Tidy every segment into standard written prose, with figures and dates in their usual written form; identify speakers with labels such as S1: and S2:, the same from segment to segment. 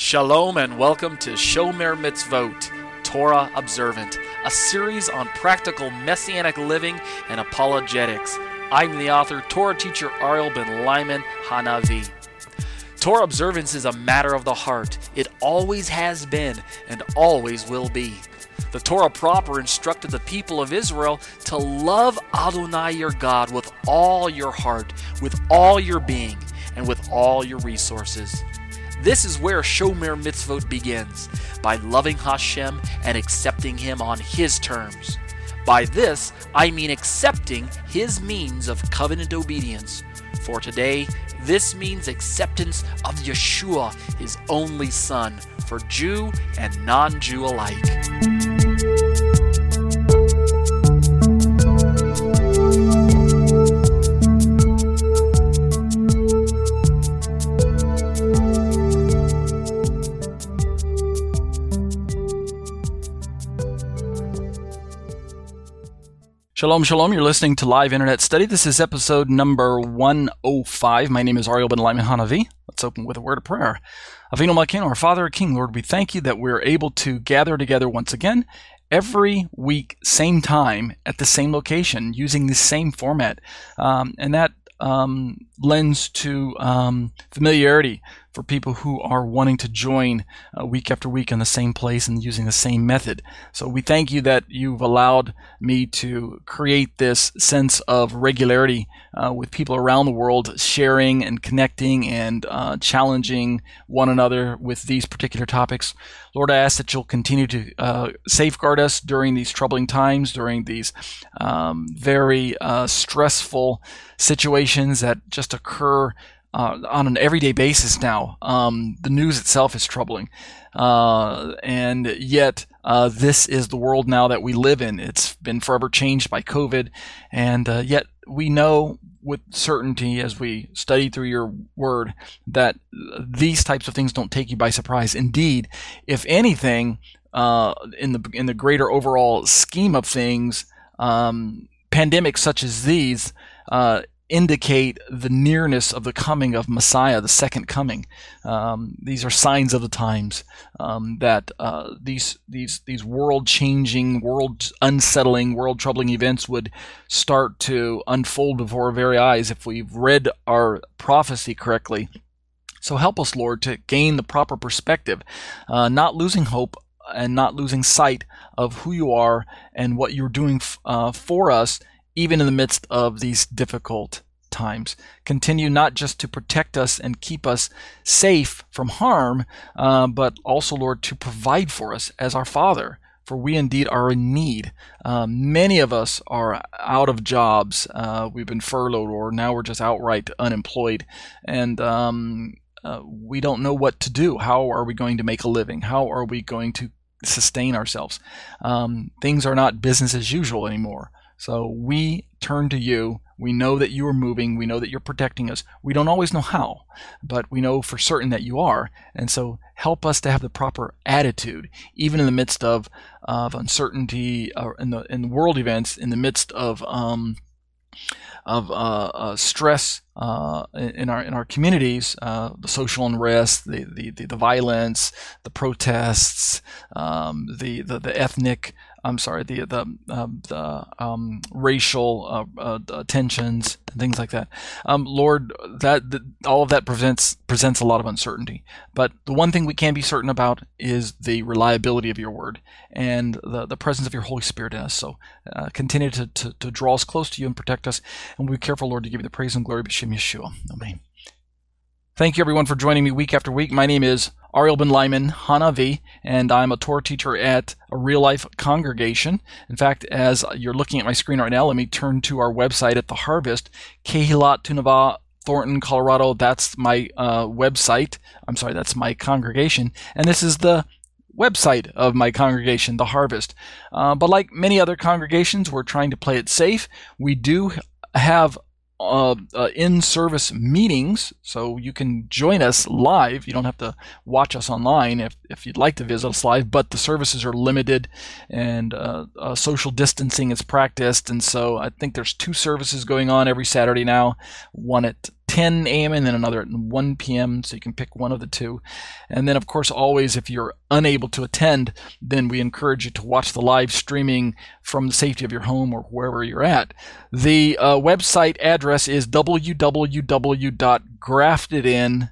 S1: Shalom and welcome to Shomer Mitzvot, Torah Observant, a series on practical Messianic living and apologetics. I'm the author, Torah teacher Ariel Ben Lyman Hanavi. Torah observance is a matter of the heart. It always has been and always will be. The Torah proper instructed the people of Israel to love Adonai your God with all your heart, with all your being, and with all your resources. This is where Shomer Mitzvot begins, by loving Hashem and accepting Him on His terms. By this, I mean accepting His means of covenant obedience. For today, this means acceptance of Yeshua, His only Son, for Jew and non-Jew alike.
S2: Shalom, shalom. You're listening to Live Internet Study. This is episode number 105. My name is Ariel Ben Lyman Hanavi. Let's open with a word of prayer. Avinu Malkeinu, our Father, our King, Lord, we thank you that we're able to gather together once again every week, same time, at the same location, using the same format. And that lends to familiarity for people who are wanting to join week after week in the same place and using the same method. So we thank you that you've allowed me to create this sense of regularity with people around the world, sharing and connecting and challenging one another with these particular topics. Lord, I ask that you'll continue to safeguard us during these troubling times, during these very stressful situations that just occur on an everyday basis now. The news itself is troubling. And yet, this is the world now that we live in. It's been forever changed by COVID. And yet, we know with certainty as we study through your word that these types of things don't take you by surprise. Indeed, if anything, in the greater overall scheme of things, pandemics such as these indicate the nearness of the coming of Messiah, the second coming. These are signs of the times that these world-changing, world-unsettling, world-troubling events would start to unfold before our very eyes if we've read our prophecy correctly. So help us, Lord, to gain the proper perspective, not losing hope and not losing sight of who you are and what you're doing for us, even in the midst of these difficult times. Continue not just to protect us and keep us safe from harm, but also, Lord, to provide for us as our Father, for we indeed are in need. Many of us are out of jobs. We've been furloughed, or now we're just outright unemployed, and we don't know what to do. How are we going to make a living? How are we going to sustain ourselves? Things are not business as usual anymore. So we turn to you. We know that you are moving. We know that you're protecting us. We don't always know how, but we know for certain that you are. And so help us to have the proper attitude, even in the midst of uncertainty, in the world events, in the midst of stress in our communities, the social unrest, the violence, the protests, the ethnic. The racial tensions and things like that. Lord, all of that presents a lot of uncertainty. But the one thing we can be certain about is the reliability of your word and the presence of your Holy Spirit in us. So continue to draw us close to you and protect us. And we'll be careful, Lord, to give you the praise and glory. B'Shem Yeshua. Amen. Thank you, everyone, for joining me week after week. My name is Ariel Ben Lyman Hanavi, and I'm a Torah teacher at a real-life congregation. In fact, as you're looking at my screen right now, let me turn to our website at The Harvest, Kehilat Tunava, Thornton, Colorado. That's my website. I'm sorry, that's my congregation. And this is the website of my congregation, The Harvest. But like many other congregations, we're trying to play it safe. We do have in-service meetings, so you can join us live. You don't have to watch us online if you'd like to visit us live, but the services are limited and social distancing is practiced, and so I think there's 2 services going on every Saturday now, one at 10 a.m. and then another at 1 p.m. So you can pick one of the two. And then, of course, always if you're unable to attend, then we encourage you to watch the live streaming from the safety of your home or wherever you're at. The website address is www.graftedin.com,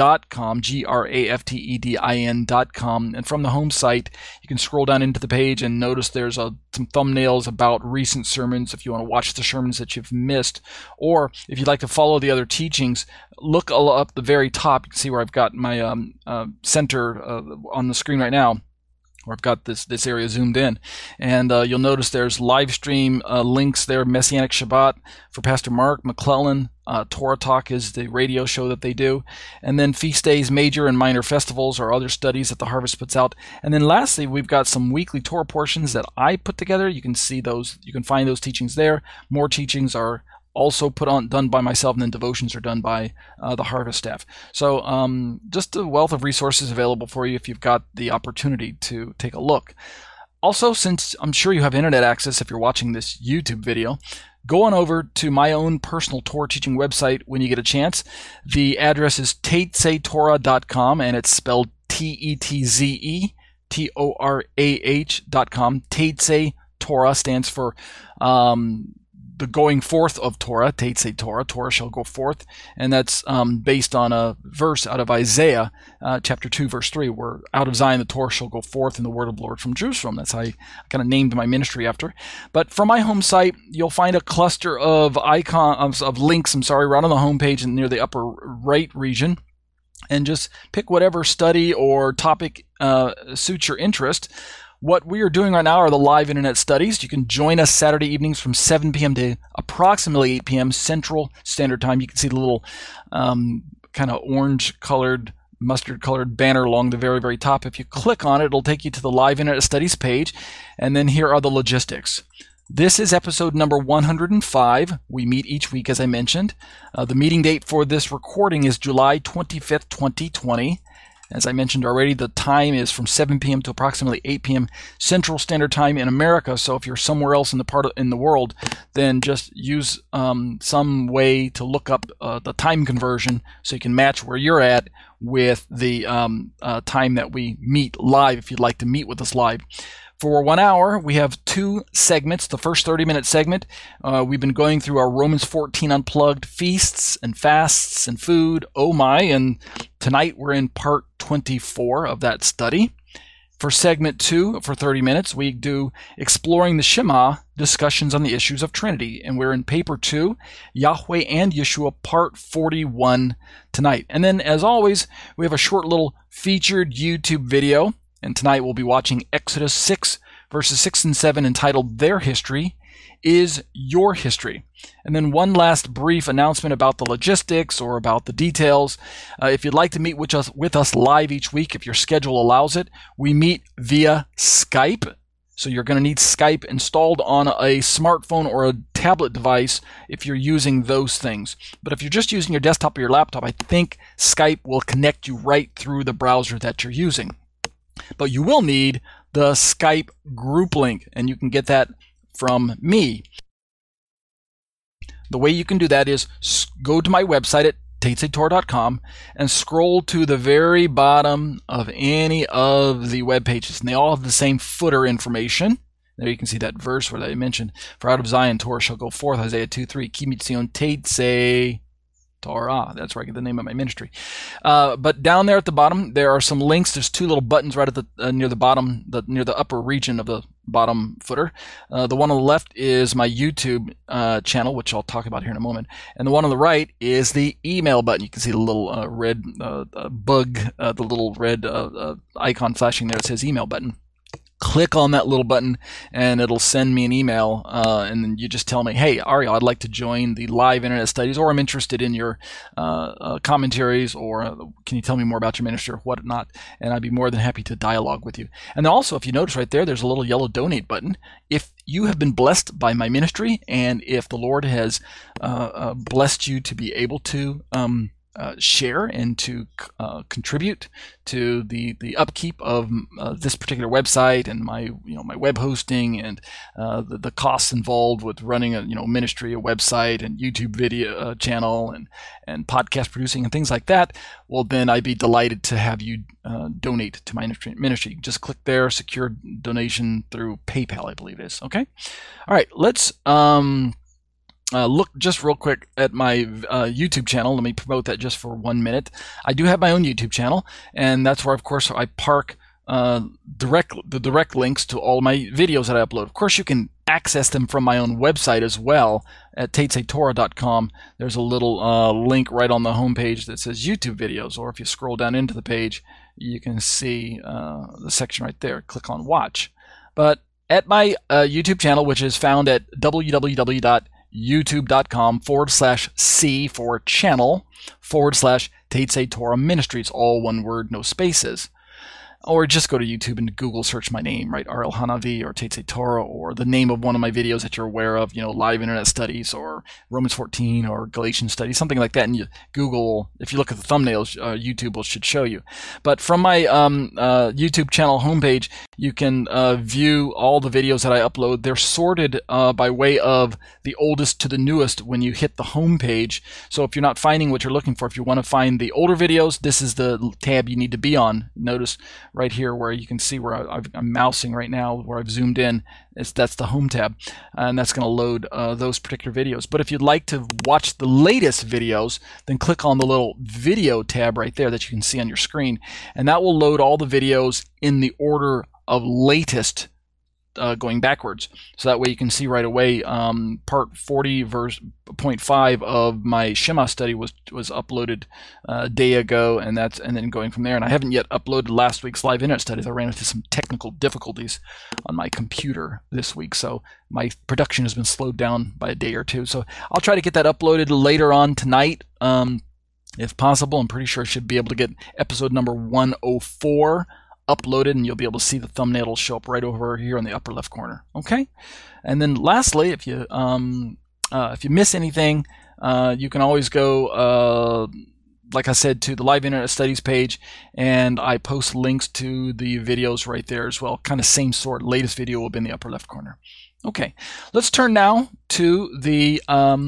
S2: graftedin.com, and from the home site you can scroll down into the page and notice there's some thumbnails about recent sermons if you want to watch the sermons that you've missed, or if you'd like to follow the other teachings, look up the very top. You can see where I've got my center on the screen right now, where I've got this area zoomed in, and you'll notice there's live stream links there. Messianic Shabbat for Pastor Mark McClellan. Torah Talk is the radio show that they do, and then feast days, major and minor festivals, or other studies that the Harvest puts out. And then lastly, we've got some weekly Torah portions that I put together. You can see those. You can find those teachings there. More teachings are also done by myself, and then devotions are done by the Harvest staff. So just a wealth of resources available for you if you've got the opportunity to take a look. Also, since I'm sure you have internet access if you're watching this YouTube video, go on over to my own personal Torah teaching website when you get a chance. The address is teitzetorah.com, and it's spelled TETZETORAH.com. Teitze Torah stands for the going forth of Torah, Teitze Torah, Torah shall go forth, and that's based on a verse out of Isaiah chapter 2, verse 3, where out of Zion the Torah shall go forth and the word of the Lord from Jerusalem. That's how I kind of named my ministry after. But from my home site, you'll find a cluster of links, right on the home page and near the upper right region, and just pick whatever study or topic suits your interest. What we are doing right now are the live internet studies. You can join us Saturday evenings from 7 p.m. to approximately 8 p.m. Central Standard Time. You can see the little kind of orange-colored, mustard-colored banner along the very, very top. If you click on it, it'll take you to the live internet studies page. And then here are the logistics. This is episode number 105. We meet each week, as I mentioned. The meeting date for this recording is July 25th, 2020. As I mentioned already, the time is from 7 p.m. to approximately 8 p.m. Central Standard Time in America. So if you're somewhere else in the world, then just use some way to look up the time conversion so you can match where you're at with the time that we meet live, if you'd like to meet with us live. For 1 hour, we have two segments. The first 30-minute segment, we've been going through our Romans 14 Unplugged feasts and fasts and food. Oh my! And tonight we're in part 24 of that study. For segment 2, for 30 minutes, we do Exploring the Shema, discussions on the issues of Trinity. And we're in paper 2, Yahweh and Yeshua, part 41 tonight. And then, as always, we have a short little featured YouTube video. And tonight we'll be watching Exodus 6, verses 6 and 7, entitled Their History is Your History. And then one last brief announcement about the logistics or about the details. If you'd like to meet with us live each week, if your schedule allows it, we meet via Skype. So you're going to need Skype installed on a smartphone or a tablet device if you're using those things. But if you're just using your desktop or your laptop, I think Skype will connect you right through the browser that you're using. But you will need the Skype group link, and you can get that from me. The way you can do that is go to my website at teitzetorah.com and scroll to the very bottom of any of the web pages. And they all have the same footer information. There you can see that verse where I mentioned, for out of Zion Torah shall go forth, Isaiah 2:3, Ki mitzion teitze Torah. That's where I get the name of my ministry. But down there at the bottom, there are some links. There's two little buttons right at the near the bottom, near the upper region of the bottom footer. The one on the left is my YouTube channel, which I'll talk about here in a moment. And the one on the right is the email button. You can see the little red bug, the little red icon flashing there. It says email button. Click on that little button and it'll send me an email, and then you just tell me, hey, Ariel, I'd like to join the live internet studies, or I'm interested in your commentaries, or can you tell me more about your ministry or whatnot, and I'd be more than happy to dialogue with you. And also, if you notice right there's a little yellow donate button. If you have been blessed by my ministry, and if the Lord has blessed you to be able to share and to contribute to the upkeep of this particular website and my web hosting and the costs involved with running a ministry, a website, and YouTube video channel and podcast producing and things like that, well, then I'd be delighted to have you donate to my ministry. Just click there, secure donation through PayPal, I believe it is. Okay, all right, let's look just real quick at my YouTube channel. Let me promote that just for 1 minute. I do have my own YouTube channel, and that's where, of course, I park the direct links to all my videos that I upload. Of course, you can access them from my own website as well at tatesaytorah.com. There's a little link right on the homepage that says YouTube videos, or if you scroll down into the page, you can see the section right there. Click on Watch. But at my YouTube channel, which is found at www.youtube.com/C for channel /Tate Say Torah Ministries, all one word, no spaces. Or just go to YouTube and Google search my name, right? Ariel Hanavi or Tate Say Torah, or the name of one of my videos that you're aware of, Live Internet Studies or Romans 14 or Galatians Studies, something like that. And you Google, if you look at the thumbnails, YouTube should show you. But from my YouTube channel homepage, you can view all the videos that I upload. They're sorted by way of the oldest to the newest when you hit the homepage. So if you're not finding what you're looking for, if you want to find the older videos, this is the tab you need to be on. Notice right here where you can see where I'm mousing right now, where I've zoomed in, that's the home tab, and that's going to load those particular videos. But if you'd like to watch the latest videos, then click on the little video tab right there that you can see on your screen, and that will load all the videos in the order of latest going backwards. So that way you can see right away part 40 verse 0.5 of my Shema study was uploaded a day ago, and then going from there. And I haven't yet uploaded last week's live internet studies. I ran into some technical difficulties on my computer this week, so my production has been slowed down by a day or two. So I'll try to get that uploaded later on tonight if possible. I'm pretty sure I should be able to get episode number 104 uploaded, and you'll be able to see the thumbnail will show up right over here in the upper left corner. Okay, and then lastly, if you miss anything, you can always go, like I said, to the Live Internet Studies page, and I post links to the videos right there as well. Kind of same sort. Latest video will be in the upper left corner. Okay, let's turn now to the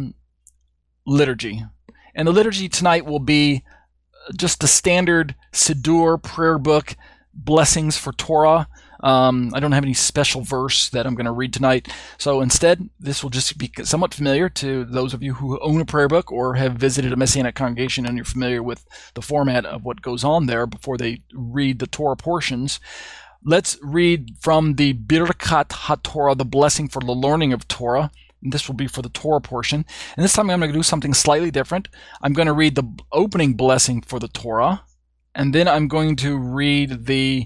S2: liturgy, and the liturgy tonight will be just the standard Siddur prayer book. Blessings for Torah. I don't have any special verse that I'm going to read tonight, so instead this will just be somewhat familiar to those of you who own a prayer book or have visited a Messianic congregation and you're familiar with the format of what goes on there before they read the Torah portions. Let's read from the Birkat HaTorah, the blessing for the learning of Torah. This will be for the Torah portion, and this time I'm going to do something slightly different. I'm going to read the opening blessing for the Torah, and then I'm going to read the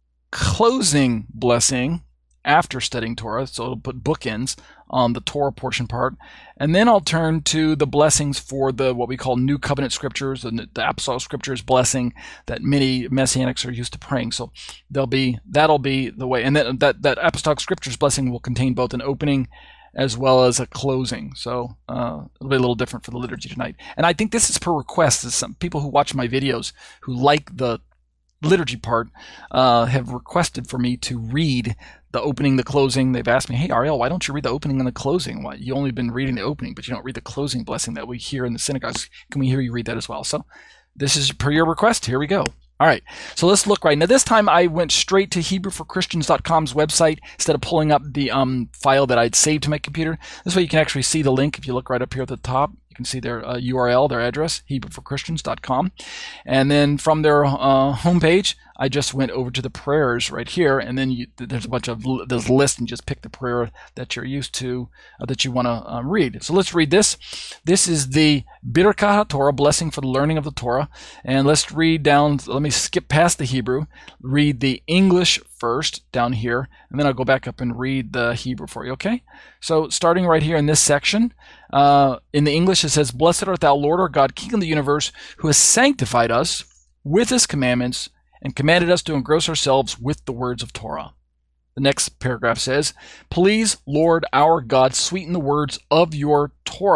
S2: closing blessing after studying Torah. So it'll put bookends on the Torah portion part. And then I'll turn to the blessings for the what we call New Covenant Scriptures, and the Apostolic Scriptures blessing that many Messianics are used to praying. So that'll be the way. And then that Apostolic Scriptures blessing will contain both an opening as well as a closing. So it'll be a little different for the liturgy tonight. And I think this is per request. Some people who watch my videos who like the liturgy part have requested for me to read the opening, the closing. They've asked me, hey, Ariel, why don't you read the opening and the closing? Why you only been reading the opening, but you don't read the closing blessing that we hear in the synagogues? Can we hear you read that as well? So this is per your request. Here we go. All right, so let's look right now. This time I went straight to HebrewForChristians.com's website instead of pulling up the file that I'd saved to my computer. This way you can actually see the link. If you look right up here at the top, you can see their URL, their address, HebrewForChristians.com. And then from their homepage, I just went over to the prayers right here, and then there's a bunch of there's a list, and just pick the prayer that you're used to, that you want to read. So let's read this. This is the Birkat HaTorah, blessing for the learning of the Torah. And let's read down, let me skip past the Hebrew, read the English first down here, and then I'll go back up and read the Hebrew for you, okay? So starting right here in this section, in the English it says, Blessed art thou, Lord our God, King of the universe, who has sanctified us with his commandments and commanded us to engross ourselves with the words of Torah. The next paragraph says, Please, Lord our God, sweeten the words of your Torah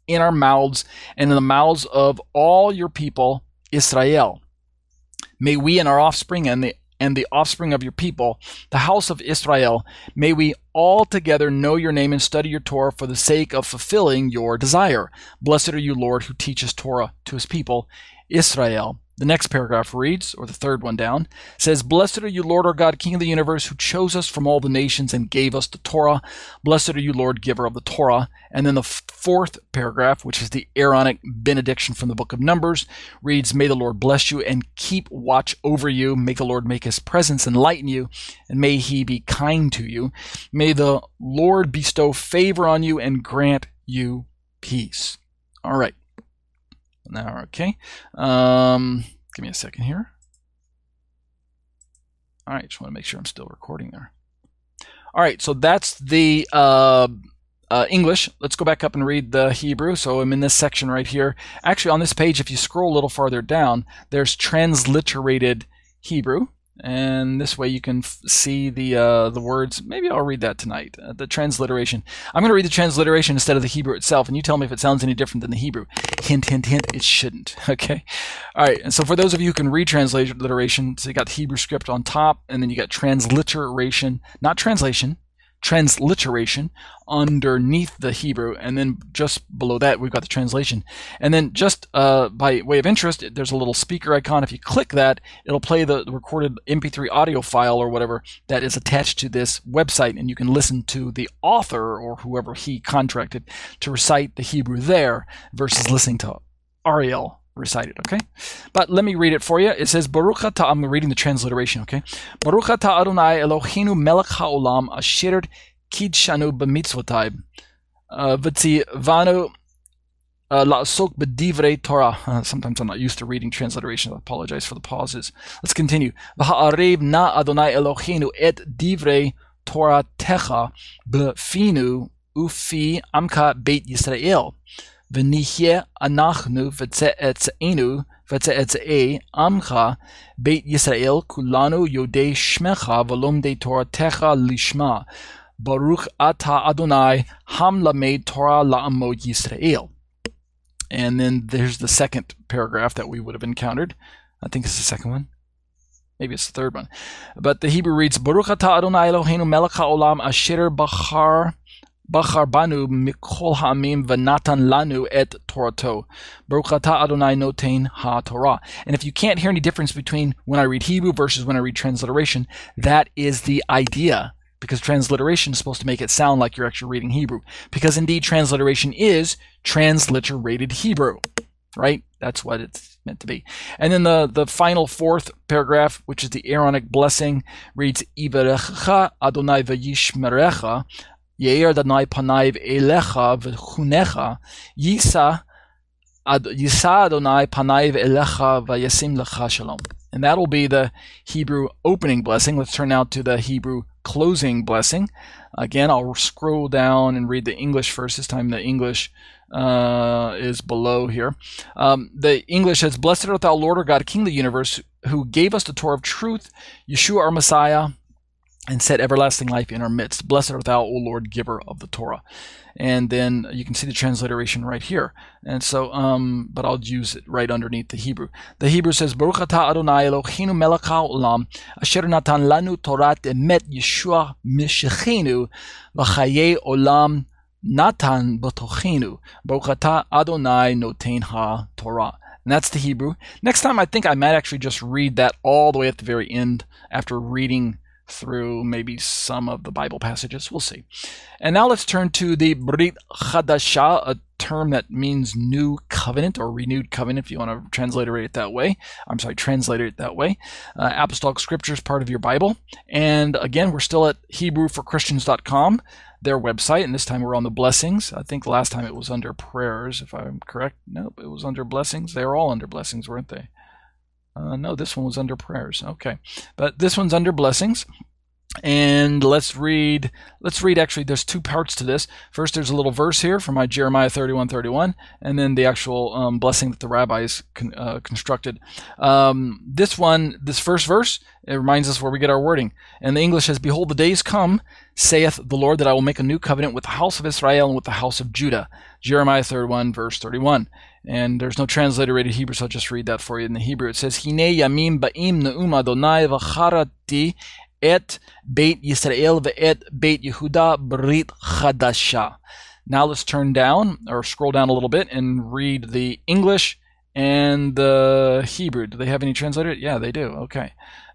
S2: in our mouths and in the mouths of all your people, Israel. May we and our offspring and the offspring of your people, the house of Israel, may we all together know your name and study your Torah for the sake of fulfilling your desire. Blessed are you, Lord, who teaches Torah to his people, Israel. The next paragraph reads, or the third one down, says, Blessed are you, Lord our God, King of the universe, who chose us from all the nations and gave us the Torah. Blessed are you, Lord, giver of the Torah. And then the fourth paragraph, which is the Aaronic benediction from the book of Numbers, reads, May the Lord bless you and keep watch over you. May the Lord make his presence enlighten you, and may he be kind to you. May the Lord bestow favor on you and grant you peace. All right. Now, okay. Give me a second here. All right, just want to make sure I'm still recording there. All right, so that's the English. Let's go back up and read the Hebrew. So I'm in this section right here. Actually, on this page, if you scroll a little farther down, there's transliterated Hebrew. And this way you can see the words. Maybe I'll read that tonight, the transliteration. I'm going to read the transliteration instead of the Hebrew itself, and you tell me if it sounds any different than the Hebrew. Hint, hint, hint, it shouldn't. Okay? All right, and so for those of you who can read transliteration, so you got the Hebrew script on top, and then you got transliteration, not translation, transliteration underneath the Hebrew, and then just below that we've got the translation. And then just by way of interest, there's a little speaker icon. If you click that, it'll play the recorded MP3 audio file or whatever that is attached to this website, and you can listen to the author or whoever he contracted to recite the Hebrew there versus listening to Ariel recited, okay? But let me read it for you. It says, Baruch atah, I'm reading the transliteration, okay? Baruch atah Adonai Eloheinu melech haolam asher kidshanu b'mitzvotai v'tzivanu la'asok b'divrei Torah. Sometimes I'm not used to reading transliteration. I apologize for the pauses. Let's continue. V'ha'arev na Adonai Eloheinu et divrei Torah techa b'finu ufi amka beit Yisrael. V'nihye anachnu v'tze'etze'enu v'tze'etze'e amcha beit Yisrael kulanu yodei shmecha v'lomdei Torah techa lishma. Baruch atah Adonai ham lamed Torah la'amod Yisrael. And then there's the second paragraph that we would have encountered. I think it's the second one. Maybe it's the third one. But the Hebrew reads, Baruch atah Adonai Eloheinu melech ha'olam asher Bachar banu mikol ha'amim v'natan lanu et Torato. Baruch atah Adonai noten ha-Torah. And if you can't hear any difference between when I read Hebrew versus when I read transliteration, that is the idea. Because transliteration is supposed to make it sound like you're actually reading Hebrew. Because indeed, transliteration is transliterated Hebrew. Right? That's what it's meant to be. And then the final fourth paragraph, which is the Aaronic blessing, reads, Ivarecha Adonai v'yishmerecha Yeir Adonai panaiv elecha v'chunecha Yisa Adonai panaiv elecha v'yasim lecha shalom. And that'll be the Hebrew opening blessing. Let's turn now to the Hebrew closing blessing. Again, I'll scroll down and read the English first. This time the English is below here. The English says, Blessed art thou, Lord our God, King of the universe, who gave us the Torah of truth, Yeshua our Messiah, and set everlasting life in our midst. Blessed art thou, O Lord, giver of the Torah. And then you can see the transliteration right here. And so, but I'll use it right underneath the Hebrew. The Hebrew says, Baruch atah Adonai Eloheinu melech ha'olam, asher natan lanu Torat emet Yeshua mishechenu, v'chayei olam natan b'tochenu. Baruch atah Adonai noten ha-Torah. And that's the Hebrew. Next time, I think I might actually just read that all the way at the very end after reading through maybe some of the Bible passages. We'll see. And now let's turn to the Brit Chadashah, a term that means new covenant or renewed covenant, if you want to translate it that way. Apostolic Scripture is part of your Bible. And again, we're still at HebrewForChristians.com, their website, and this time we're on the blessings. I think last time it was under prayers, if I'm correct. Nope, it was under blessings. They were all under blessings, weren't they? No, this one was under prayers. Okay. But this one's under blessings. And let's read, actually, there's two parts to this. First, there's a little verse here from my Jeremiah 31:31, and then the actual blessing that the rabbis constructed. This first verse, it reminds us where we get our wording. And the English says, Behold, the days come, saith the Lord, that I will make a new covenant with the house of Israel and with the house of Judah. Jeremiah 31, verse 31. And there's no transliterated Hebrew, so I'll just read that for you in the Hebrew. It says, Hine yamim ba'im ne'um Adonai v'charati et Beit Yisrael ve'et Beit Yehuda brit chadasha. Now let's turn down, or scroll down a little bit, and read the English and the Hebrew. Do they have any translated? Yeah, they do. Okay.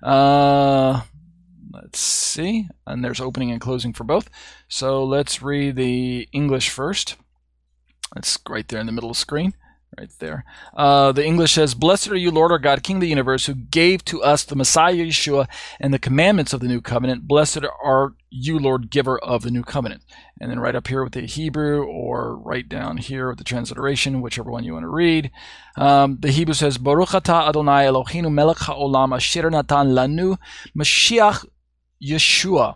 S2: Let's see. And there's opening and closing for both. So let's read the English first. It's right there in the middle of the screen. Right there. The English says, Blessed are you, Lord our God, King of the universe, who gave to us the Messiah Yeshua and the commandments of the new covenant. Blessed are you, Lord, giver of the new covenant. And then right up here with the Hebrew, or right down here with the transliteration, whichever one you want to read. The Hebrew says, Baruch atah Adonai Eloheinu melech haolam asher natan lanu Mashiach Yeshua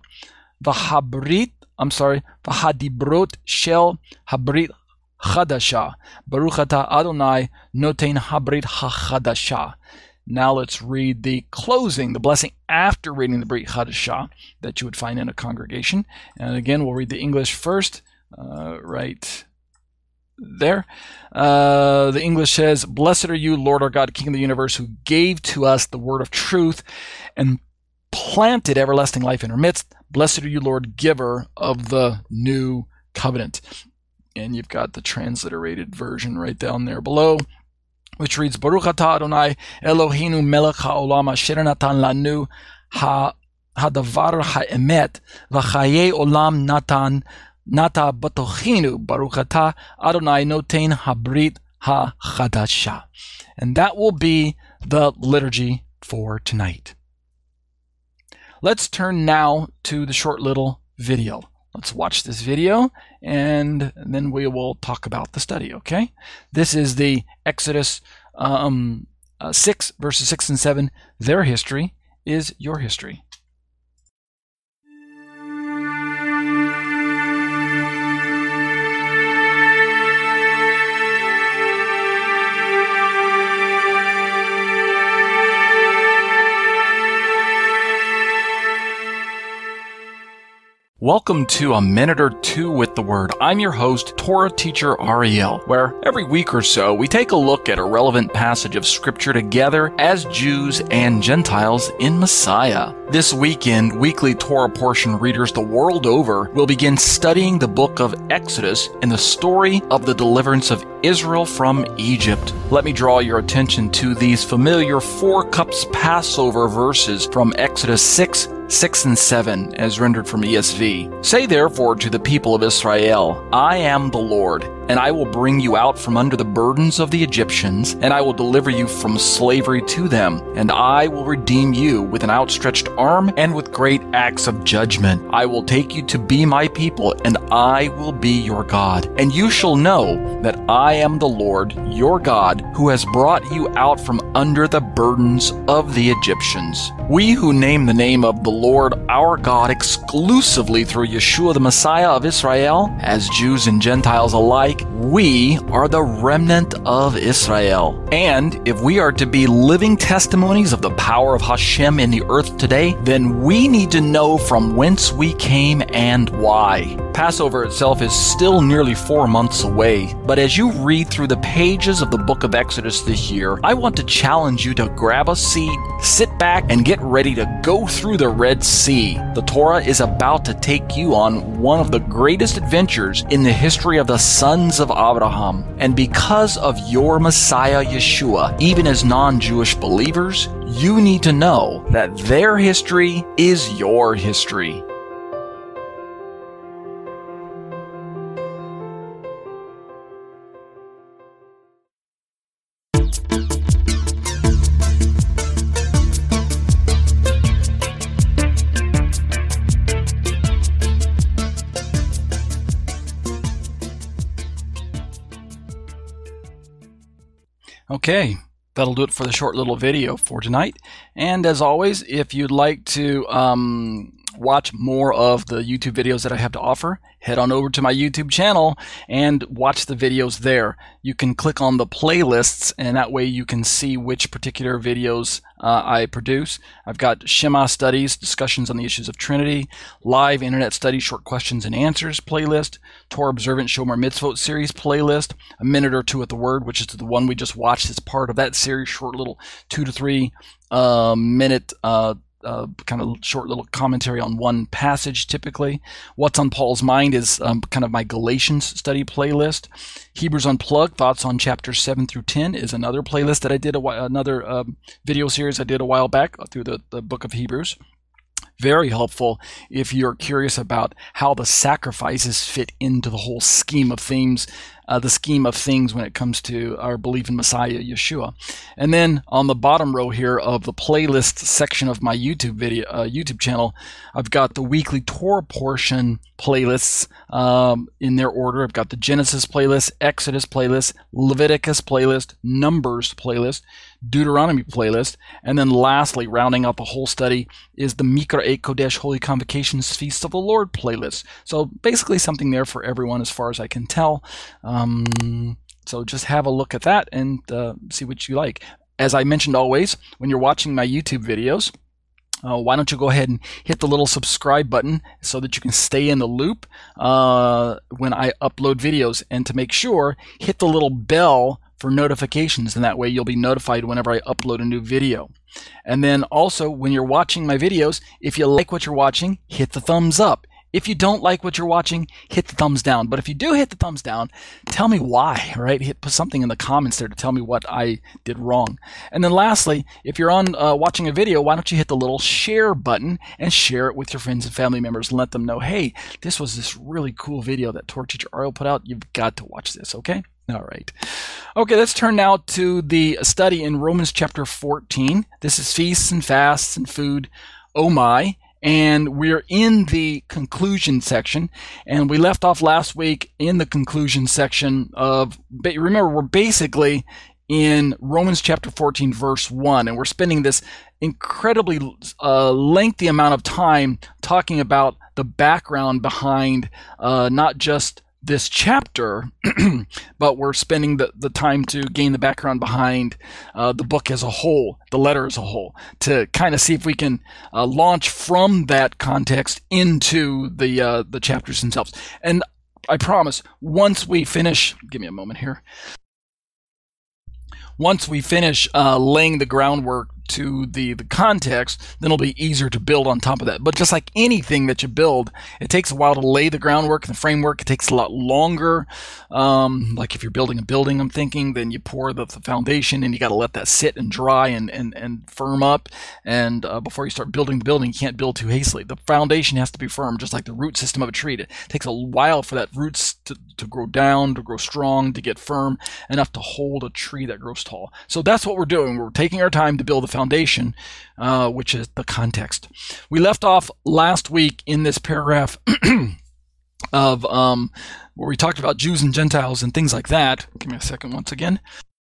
S2: v'hadibrot shel habrit Chadasha. Baruch atah Adonai noten habrit hachadasha. Now let's read the closing, the blessing after reading the Brit Chadasha that you would find in a congregation. And again, we'll read the English first, right there. The English says, Blessed are you, Lord our God, King of the universe, who gave to us the word of truth and planted everlasting life in our midst. Blessed are you, Lord, giver of the new covenant. And you've got the transliterated version right down there below, which reads, Baruch atah Adonai Eloheinu melech haolam asher natan lanu hadavar ha'emet v'chaye olam nata batochinu. Baruch atah Adonai noten habrit ha'chadasha. And that will be the liturgy for tonight. Let's turn now to the short little video. Let's watch this video, and then we will talk about the study, okay? This is the Exodus 6, verses 6 and 7. Their history is your history. Welcome to A Minute or Two with the Word. I'm your host, Torah teacher Ariel, where every week or so we take a look at a relevant passage of Scripture together as Jews and Gentiles in Messiah. This weekend, weekly Torah portion readers the world over will begin studying the book of Exodus and the story of the deliverance of Israel from Egypt. Let me draw your attention to these familiar 4 cups Passover verses from Exodus 6 and 7, as rendered from ESV. Say therefore to the people of Israel, I am the Lord, and I will bring you out from under the burdens of the Egyptians, and I will deliver you from slavery to them, and I will redeem you with an outstretched arm and with great acts of judgment. I will take you to be my people, and I will be your God. And you shall know that I am the Lord, your God, who has brought you out from under the burdens of the Egyptians. We who name the name of the Lord our God exclusively through Yeshua the Messiah of Israel, as Jews and Gentiles alike, we are the remnant of Israel. And if we are to be living testimonies of the power of Hashem in the earth today, then we need to know from whence we came and why. Passover itself is still nearly 4 months away, but as you read through the pages of the book of Exodus this year, I want to challenge you to grab a seat, sit back, and get ready to go through the Red Sea. The Torah is about to take you on one of the greatest adventures in the history of the sons of Abraham. And because of your Messiah Yeshua, even as non-Jewish believers, you need to know that their history is your history. Okay, that'll do it for the short little video for tonight. And as always, if you'd like to watch more of the YouTube videos that I have to offer, head on over to my YouTube channel and watch the videos there. You can click on the playlists, and that way you can see which particular videos I produce. I've got Shema Studies, discussions on the issues of Trinity, Live Internet Studies, short questions and answers playlist, Torah Observant Shomer Mitzvot series playlist, A Minute or Two at the Word, which is the one we just watched as part of that series, short little 2 to 3 minute kind of short little commentary on one passage typically. What's on Paul's Mind is kind of my Galatians study playlist. Hebrews Unplugged, thoughts on chapters 7 through 10 is another playlist that I did, another video series I did a while back through the book of Hebrews. Very helpful if you're curious about how the sacrifices fit into the whole scheme of things, when it comes to our belief in Messiah Yeshua. And then on the bottom row here of the playlist section of my YouTube channel, I've got the weekly Torah portion playlists in their order. I've got the Genesis playlist, Exodus playlist, Leviticus playlist, Numbers playlist, Deuteronomy playlist, and then lastly, rounding out the whole study, is the Mikra Kodesh Holy Convocations Feast of the Lord playlist. So basically something there for everyone as far as I can tell. So just have a look at that and see what you like. As I mentioned always, when you're watching my YouTube videos, why don't you go ahead and hit the little subscribe button so that you can stay in the loop when I upload videos, and to make sure, hit the little bell for notifications, and that way you'll be notified whenever I upload a new video. And then also, when you're watching my videos, if you like what you're watching, hit the thumbs up. If you don't like what you're watching, hit the thumbs down. But if you do hit the thumbs down, tell me why, right? Put something in the comments there to tell me what I did wrong. And then lastly, if you're on watching a video, why don't you hit the little share button and share it with your friends and family members and let them know, hey, this was this really cool video that Torah Teacher Ariel put out. You've got to watch this, okay? All right. Okay, let's turn now to the study in Romans chapter 14. This is feasts and fasts and food. Oh my. And we're in the conclusion section, and we left off last week in the conclusion section of, remember, we're basically in Romans chapter 14, verse 1, and we're spending this incredibly lengthy amount of time talking about the background behind not just this chapter, but we're spending the time to gain the background behind the book as a whole, the letter as a whole, to kind of see if we can launch from that context into the chapters themselves. And I promise, once we finish, give me a moment here. Once we finish laying the groundwork to the context, then it'll be easier to build on top of that. But just like anything that you build, it takes a while to lay the groundwork and the framework. It takes a lot longer. Like if you're building a building, I'm thinking, then you pour the foundation and you got to let that sit and dry and firm up. And before you start building the building, you can't build too hastily. The foundation has to be firm, just like the root system of a tree. It takes a while for that roots to grow down, to grow strong, to get firm enough to hold a tree that grows tall. So that's what we're doing. We're taking our time to build the foundation, which is the context. We left off last week in this paragraph of where we talked about Jews and Gentiles and things like that. Give me a second once again.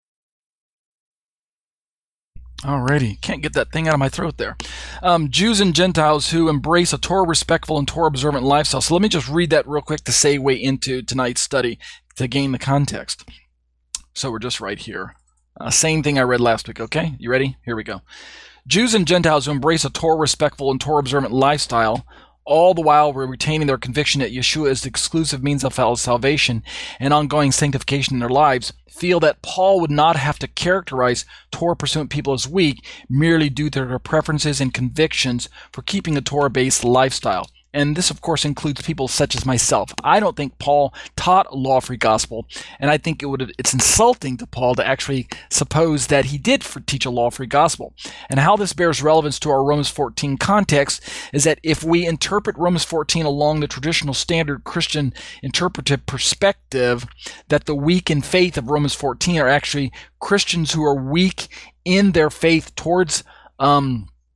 S2: Alrighty, can't get that thing out of my throat there. Jews and Gentiles who embrace a Torah-respectful and Torah-observant lifestyle. So let me just read that real quick to segue into tonight's study to gain the context. So we're just right here. Same thing I read last week, okay? You ready? Here we go. Jews and Gentiles who embrace a Torah-respectful and Torah-observant lifestyle, all the while retaining their conviction that Yeshua is the exclusive means of salvation and ongoing sanctification in their lives, feel that Paul would not have to characterize Torah-pursuant people as weak merely due to their preferences and convictions for keeping a Torah-based lifestyle. And this, of course, includes people such as myself. I don't think Paul taught a law-free gospel, and I think it's insulting to Paul to actually suppose that he did teach a law-free gospel. And how this bears relevance to our Romans 14 context is that if we interpret Romans 14 along the traditional standard Christian interpretive perspective, that the weak in faith of Romans 14 are actually Christians who are weak in their faith towards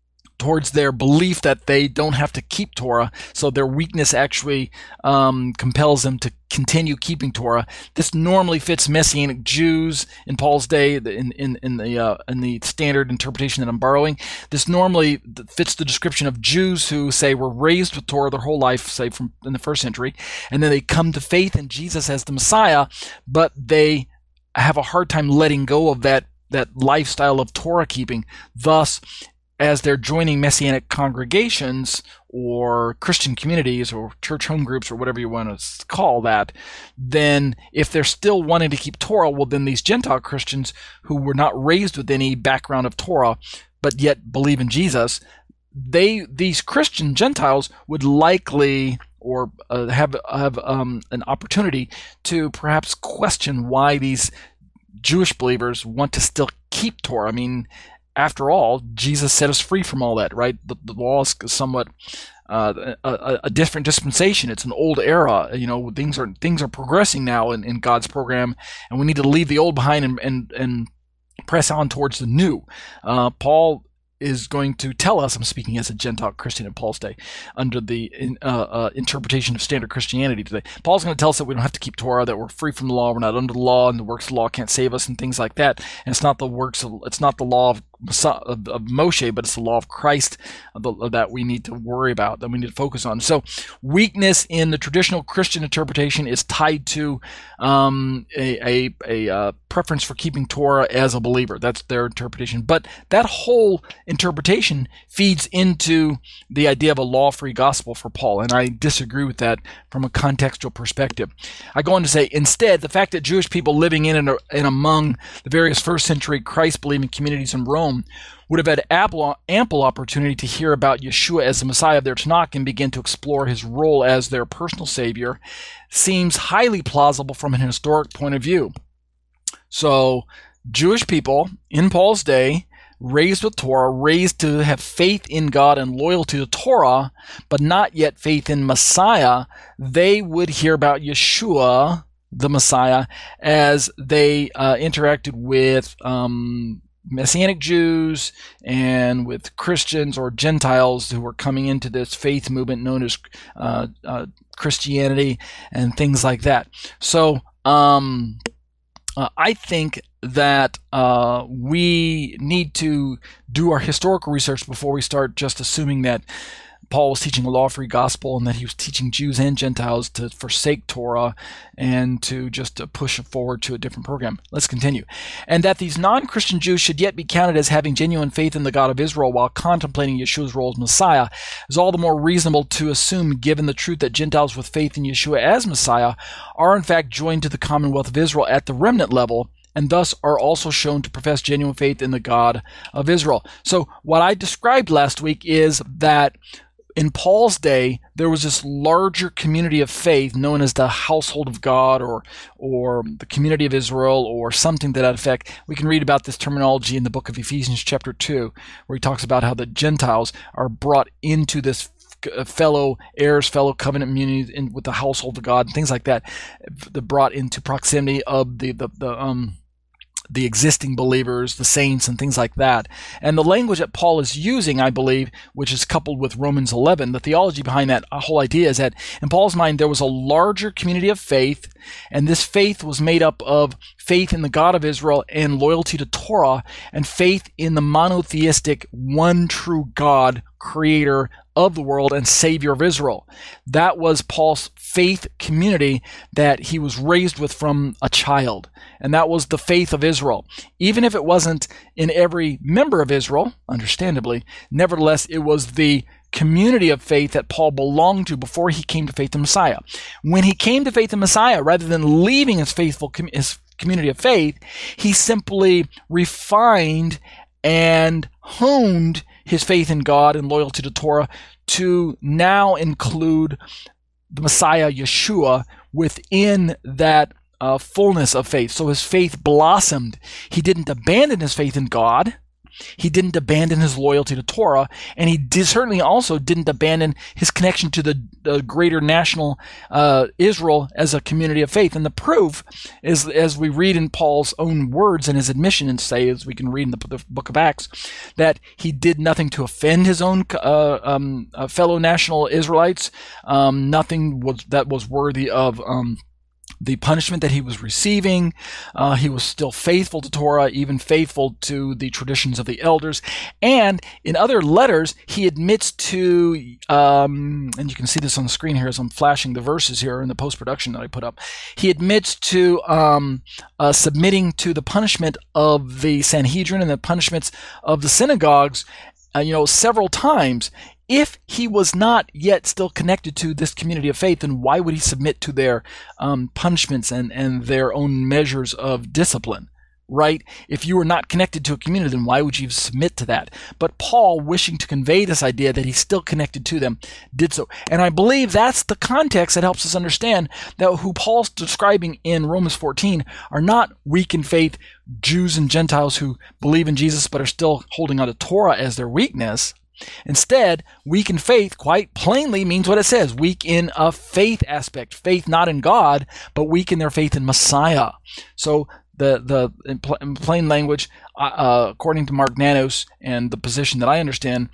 S2: towards their belief that they don't have to keep Torah, so their weakness actually compels them to continue keeping Torah. This normally fits Messianic Jews in Paul's day, in the standard interpretation that I'm borrowing. This normally fits the description of Jews who say were raised with Torah their whole life, say from in the first century, and then they come to faith in Jesus as the Messiah, but they have a hard time letting go of that lifestyle of Torah keeping. Thus, as they're joining Messianic congregations or Christian communities or church home groups or whatever you want to call that, then if they're still wanting to keep Torah, well, then these Gentile Christians who were not raised with any background of Torah but yet believe in Jesus, these Christian Gentiles would likely or have an opportunity to perhaps question why these Jewish believers want to still keep Torah. I mean, after all, Jesus set us free from all that, right? The law is somewhat a different dispensation. It's an old era. Things are progressing now in God's program, and we need to leave the old behind and press on towards the new. Paul is going to tell us, I'm speaking as a Gentile Christian in Paul's day, under the interpretation of standard Christianity today. Paul's going to tell us that we don't have to keep Torah, that we're free from the law, we're not under the law, and the works of the law can't save us, and things like that. And it's not the law of Moshe, but it's the law of Christ that we need to worry about, that we need to focus on. So weakness in the traditional Christian interpretation is tied to a preference for keeping Torah as a believer. That's their interpretation. But that whole interpretation feeds into the idea of a law-free gospel for Paul, and I disagree with that from a contextual perspective. I go on to say, instead, the fact that Jewish people living in and among the various first-century Christ-believing communities in Rome would have had ample opportunity to hear about Yeshua as the Messiah of their Tanakh and begin to explore his role as their personal Savior seems highly plausible from an historic point of view. So, Jewish people in Paul's day, raised with Torah, raised to have faith in God and loyalty to Torah, but not yet faith in Messiah, they would hear about Yeshua, the Messiah, as they interacted with Messianic Jews and with Christians or Gentiles who were coming into this faith movement known as Christianity and things like that. So I think that we need to do our historical research before we start just assuming that Paul was teaching a law-free gospel and that he was teaching Jews and Gentiles to forsake Torah and to just push it forward to a different program. Let's continue. And that these non-Christian Jews should yet be counted as having genuine faith in the God of Israel while contemplating Yeshua's role as Messiah is all the more reasonable to assume, given the truth that Gentiles with faith in Yeshua as Messiah are in fact joined to the commonwealth of Israel at the remnant level, and thus are also shown to profess genuine faith in the God of Israel. So what I described last week is that in Paul's day, there was this larger community of faith known as the household of God or the community of Israel or something to that effect. We can read about this terminology in the book of Ephesians chapter 2, where he talks about how the Gentiles are brought into this fellow heirs, fellow covenant community with the household of God, and things like that. They're brought into proximity of the existing believers, the saints, and things like that. And the language that Paul is using, I believe, which is coupled with Romans 11, the theology behind that whole idea is that in Paul's mind there was a larger community of faith, and this faith was made up of faith in the God of Israel and loyalty to Torah, and faith in the monotheistic, one true God, creator of the world and savior of Israel. That was Paul's faith community that he was raised with from a child. And that was the faith of Israel. Even if it wasn't in every member of Israel, understandably, nevertheless, it was the community of faith that Paul belonged to before he came to faith in Messiah. When he came to faith in Messiah, rather than leaving his community of faith, he simply refined and honed his faith in God and loyalty to Torah to now include the Messiah, Yeshua, within that fullness of faith. So his faith blossomed. He didn't abandon his faith in God. he didn't abandon his loyalty to Torah, and he certainly also didn't abandon his connection to the greater national Israel as a community of faith. And the proof is, as we read in Paul's own words and his admission, and say, as we can read in the book of Acts, that he did nothing to offend his own fellow national Israelites, nothing that was worthy of the punishment that he was receiving. He was still faithful to Torah, even faithful to the traditions of the elders. And in other letters, he admits to, and you can see this on the screen here as I'm flashing the verses here in the post-production that I put up, he admits to submitting to the punishment of the Sanhedrin and the punishments of the synagogues, several times. If he was not yet still connected to this community of faith, then why would he submit to their punishments and their own measures of discipline, right? If you were not connected to a community, then why would you submit to that? But Paul, wishing to convey this idea that he's still connected to them, did so. And I believe that's the context that helps us understand that who Paul's describing in Romans 14 are not weak in faith Jews and Gentiles who believe in Jesus but are still holding on to Torah as their weakness. Instead, weak in faith quite plainly means what it says, weak in a faith aspect, faith not in God, but weak in their faith in Messiah. So in plain language, according to Mark Nanos and the position that I understand,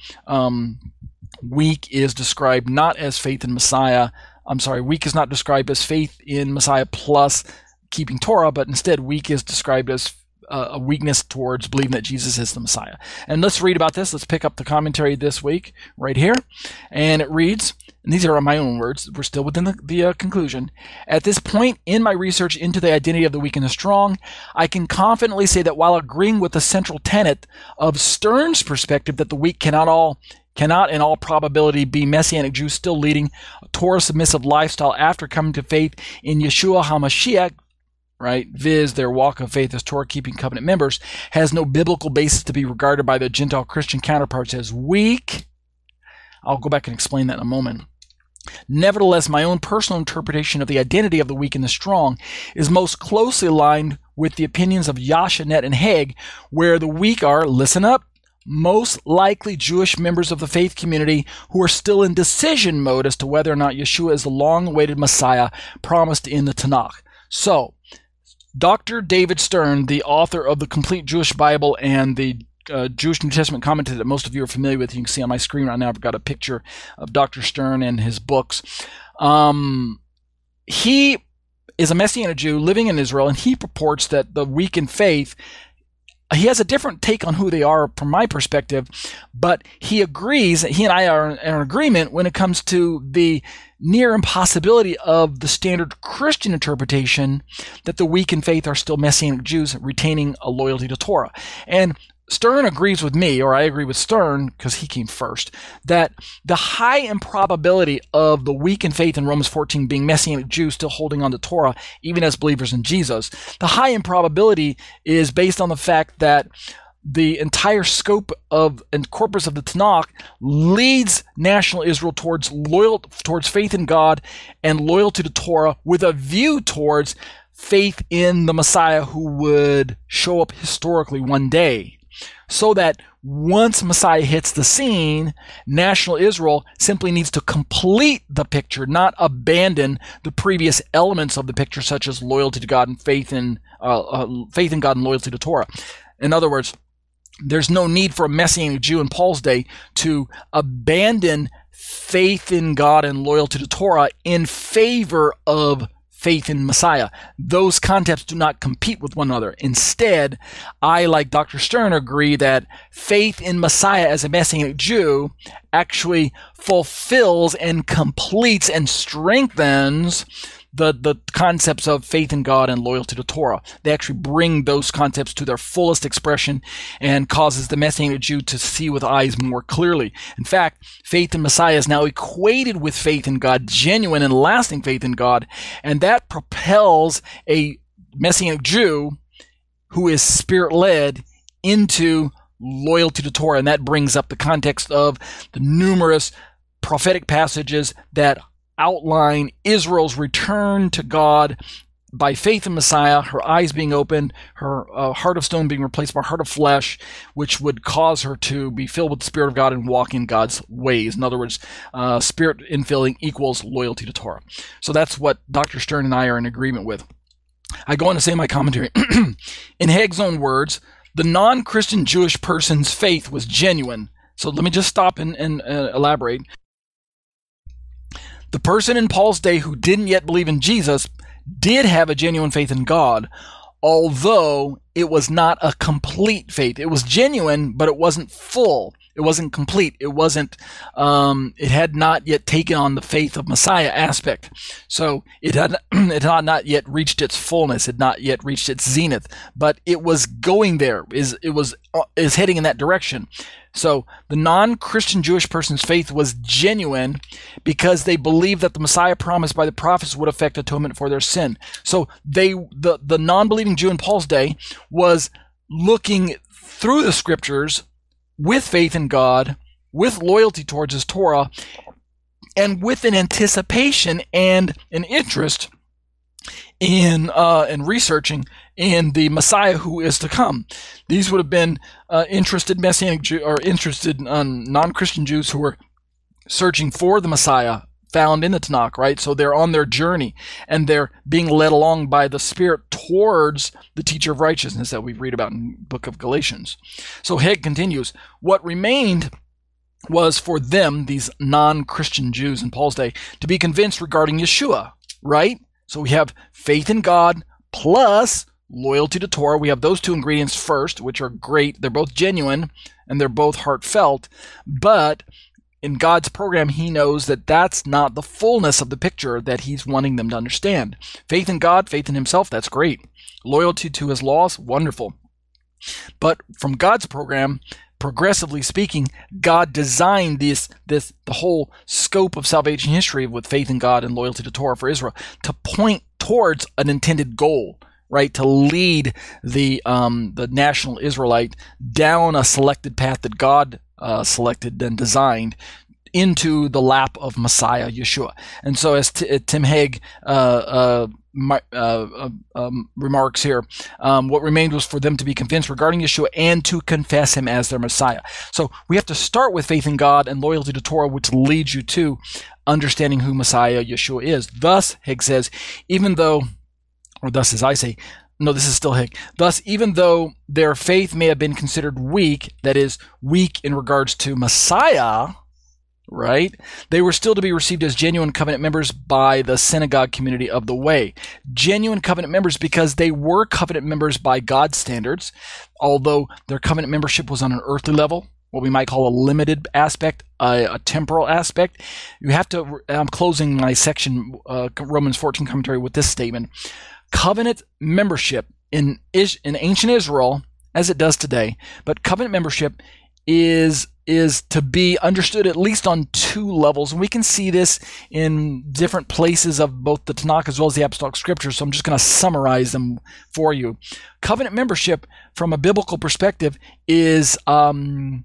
S2: weak is described not as faith in Messiah. Weak is not described as faith in Messiah plus keeping Torah, but instead weak is described as a weakness towards believing that Jesus is the Messiah. And let's read about this. Let's pick up the commentary this week right here. And it reads, and these are my own words, we're still within the conclusion. At this point in my research into the identity of the weak and the strong, I can confidently say that while agreeing with the central tenet of Stern's perspective that the weak cannot in all probability be Messianic Jews still leading a Torah-submissive lifestyle after coming to faith in Yeshua HaMashiach, right, viz. Their walk of faith as Torah-keeping covenant members, has no biblical basis to be regarded by the Gentile Christian counterparts as weak. I'll go back and explain that in a moment. Nevertheless, my own personal interpretation of the identity of the weak and the strong is most closely aligned with the opinions of Yashanet and Haig, where the weak are, listen up, most likely Jewish members of the faith community who are still in decision mode as to whether or not Yeshua is the long-awaited Messiah promised in the Tanakh. So, Dr. David Stern, the author of the Complete Jewish Bible and the Jewish New Testament commentary that most of you are familiar with, you can see on my screen right now, I've got a picture of Dr. Stern and his books. He is a Messianic Jew living in Israel, and he purports that the weak in faith, he has a different take on who they are from my perspective, but he agrees, he and I are in agreement when it comes to the near impossibility of the standard Christian interpretation that the weak in faith are still Messianic Jews retaining a loyalty to Torah. And Stern agrees with me, or I agree with Stern, because he came first, that the high improbability of the weak in faith in Romans 14 being Messianic Jews still holding on to Torah, even as believers in Jesus, the high improbability is based on the fact that the entire scope of and corpus of the Tanakh leads national Israel towards faith in God and loyalty to Torah with a view towards faith in the Messiah who would show up historically one day. So that once Messiah hits the scene, national Israel simply needs to complete the picture, not abandon the previous elements of the picture, such as loyalty to God and faith in God and loyalty to Torah. In other words, there's no need for a Messianic Jew in Paul's day to abandon faith in God and loyalty to Torah in favor of faith in Messiah. Those concepts do not compete with one another. Instead, I, like Dr. Stern, agree that faith in Messiah as a Messianic Jew actually fulfills and completes and strengthens the concepts of faith in God and loyalty to Torah. They actually bring those concepts to their fullest expression and causes the Messianic Jew to see with eyes more clearly. In fact, faith in Messiah is now equated with faith in God, genuine and lasting faith in God, and that propels a Messianic Jew who is Spirit-led into loyalty to Torah, and that brings up the context of the numerous prophetic passages that outline Israel's return to God by faith in Messiah, her eyes being opened, her heart of stone being replaced by a heart of flesh, which would cause her to be filled with the Spirit of God and walk in God's ways. In other words, Spirit infilling equals loyalty to Torah. So that's what Dr. Stern and I are in agreement with. I go on to say in my commentary, in Hagg's own words, the non-Christian Jewish person's faith was genuine. So let me just stop and elaborate. The person in Paul's day who didn't yet believe in Jesus did have a genuine faith in God, although it was not a complete faith. It was genuine, but it wasn't full. It wasn't complete. It wasn't, it had not yet taken on the faith of Messiah aspect. So it had not yet reached its fullness. It had not yet reached its zenith, but it was going there. Is heading in that direction. So the non-Christian Jewish person's faith was genuine because they believed that the Messiah promised by the prophets would effect atonement for their sin. So the non-believing Jew in Paul's day was looking through the scriptures with faith in God, with loyalty towards his Torah, and with an anticipation and an interest in researching in the Messiah who is to come. These would have been interested Messianic Jew, or interested non-Christian Jews who were searching for the Messiah found in the Tanakh, right? So they're on their journey and they're being led along by the Spirit towards the teacher of righteousness that we read about in the book of Galatians. So Hegg continues, what remained was for them, these non-Christian Jews in Paul's day, to be convinced regarding Yeshua, right? So we have faith in God plus loyalty to Torah. We have those two ingredients first, which are great. They're both genuine and they're both heartfelt, but in God's program, he knows that that's not the fullness of the picture that he's wanting them to understand. Faith in God, faith in himself, that's great. Loyalty to his laws, wonderful. But from God's program, progressively speaking, God designed the whole scope of salvation history with faith in God and loyalty to Torah for Israel to point towards an intended goal, right? To lead the national Israelite down a selected path that God selected and designed into the lap of Messiah Yeshua. And so as Tim Hegg remarks here, what remained was for them to be convinced regarding Yeshua and to confess him as their Messiah. So we have to start with faith in God and loyalty to Torah, which leads you to understanding who Messiah Yeshua is. Thus, Hegg says, even though, or thus as I say, no, this is still Hegg. Thus, even though their faith may have been considered weak, that is, weak in regards to Messiah, right? They were still to be received as genuine covenant members by the synagogue community of the way. Genuine covenant members because they were covenant members by God's standards, although their covenant membership was on an earthly level, what we might call a limited aspect, a temporal aspect. You have to, I'm closing my section, Romans 14 commentary with this statement. Covenant membership in ancient Israel, as it does today, but covenant membership is to be understood at least on two levels. And we can see this in different places of both the Tanakh as well as the Apostolic Scriptures, so I'm just going to summarize them for you. Covenant membership, from a biblical perspective, is how do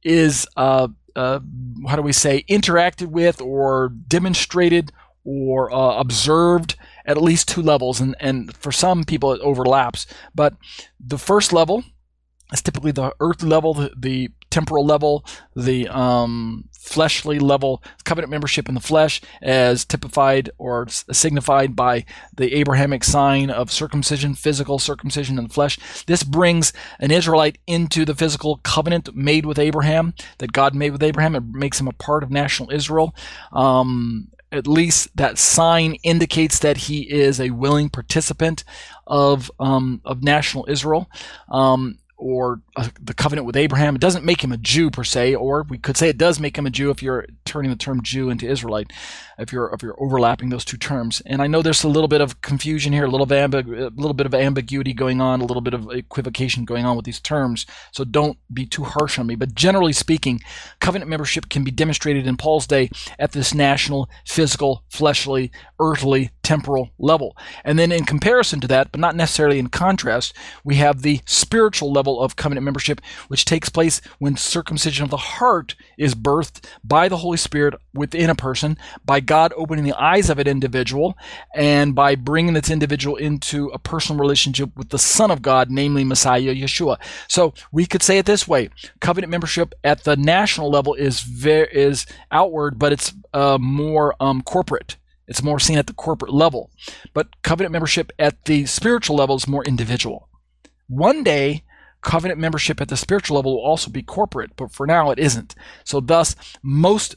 S2: we say, interacted with or demonstrated or observed at least two levels, and for some people it overlaps. But the first level is typically the earthly level, the temporal level, the fleshly level, covenant membership in the flesh, as typified or signified by the Abrahamic sign of circumcision, physical circumcision in the flesh. This brings an Israelite into the physical covenant made with Abraham, that God made with Abraham. It makes him a part of national Israel. At least that sign indicates that he is a willing participant of national Israel, or the covenant with Abraham. It doesn't make him a Jew per se, or we could say it does make him a Jew if you're turning the term Jew into Israelite, if you're overlapping those two terms. And I know there's a little bit of confusion here, a little bit of ambiguity going on, a little bit of equivocation going on with these terms, so don't be too harsh on me. But generally speaking, covenant membership can be demonstrated in Paul's day at this national, physical, fleshly, earthly, temporal level. And then in comparison to that, but not necessarily in contrast, we have the spiritual level level of covenant membership, which takes place when circumcision of the heart is birthed by the Holy Spirit within a person, by God opening the eyes of an individual, and by bringing this individual into a personal relationship with the Son of God, namely Messiah Yeshua. So we could say it this way: covenant membership at the national level is outward, but it's more corporate. It's more seen at the corporate level. But covenant membership at the spiritual level is more individual. One day, covenant membership at the spiritual level will also be corporate, but for now it isn't. So thus, most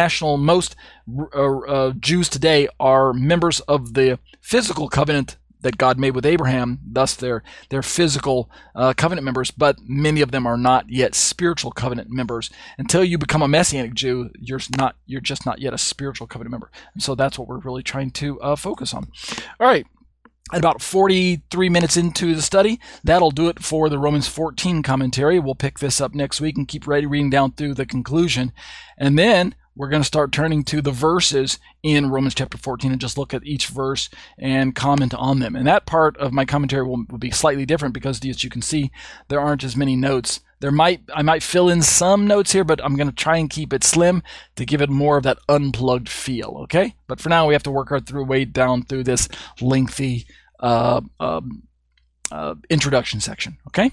S2: Jews today are members of the physical covenant that God made with Abraham. Thus, they're physical covenant members, but many of them are not yet spiritual covenant members. Until you become a Messianic Jew, you're just not yet a spiritual covenant member. And so that's what we're really trying to focus on. All right. At about 43 minutes into the study, that'll do it for the Romans 14 commentary. We'll pick this up next week and keep reading down through the conclusion. And then we're going to start turning to the verses in Romans chapter 14 and just look at each verse and comment on them. And that part of my commentary will be slightly different because, as you can see, there aren't as many notes. I might fill in some notes here, but I'm going to try and keep it slim to give it more of that unplugged feel, okay? But for now, we have to work our way down through this lengthy introduction section, okay?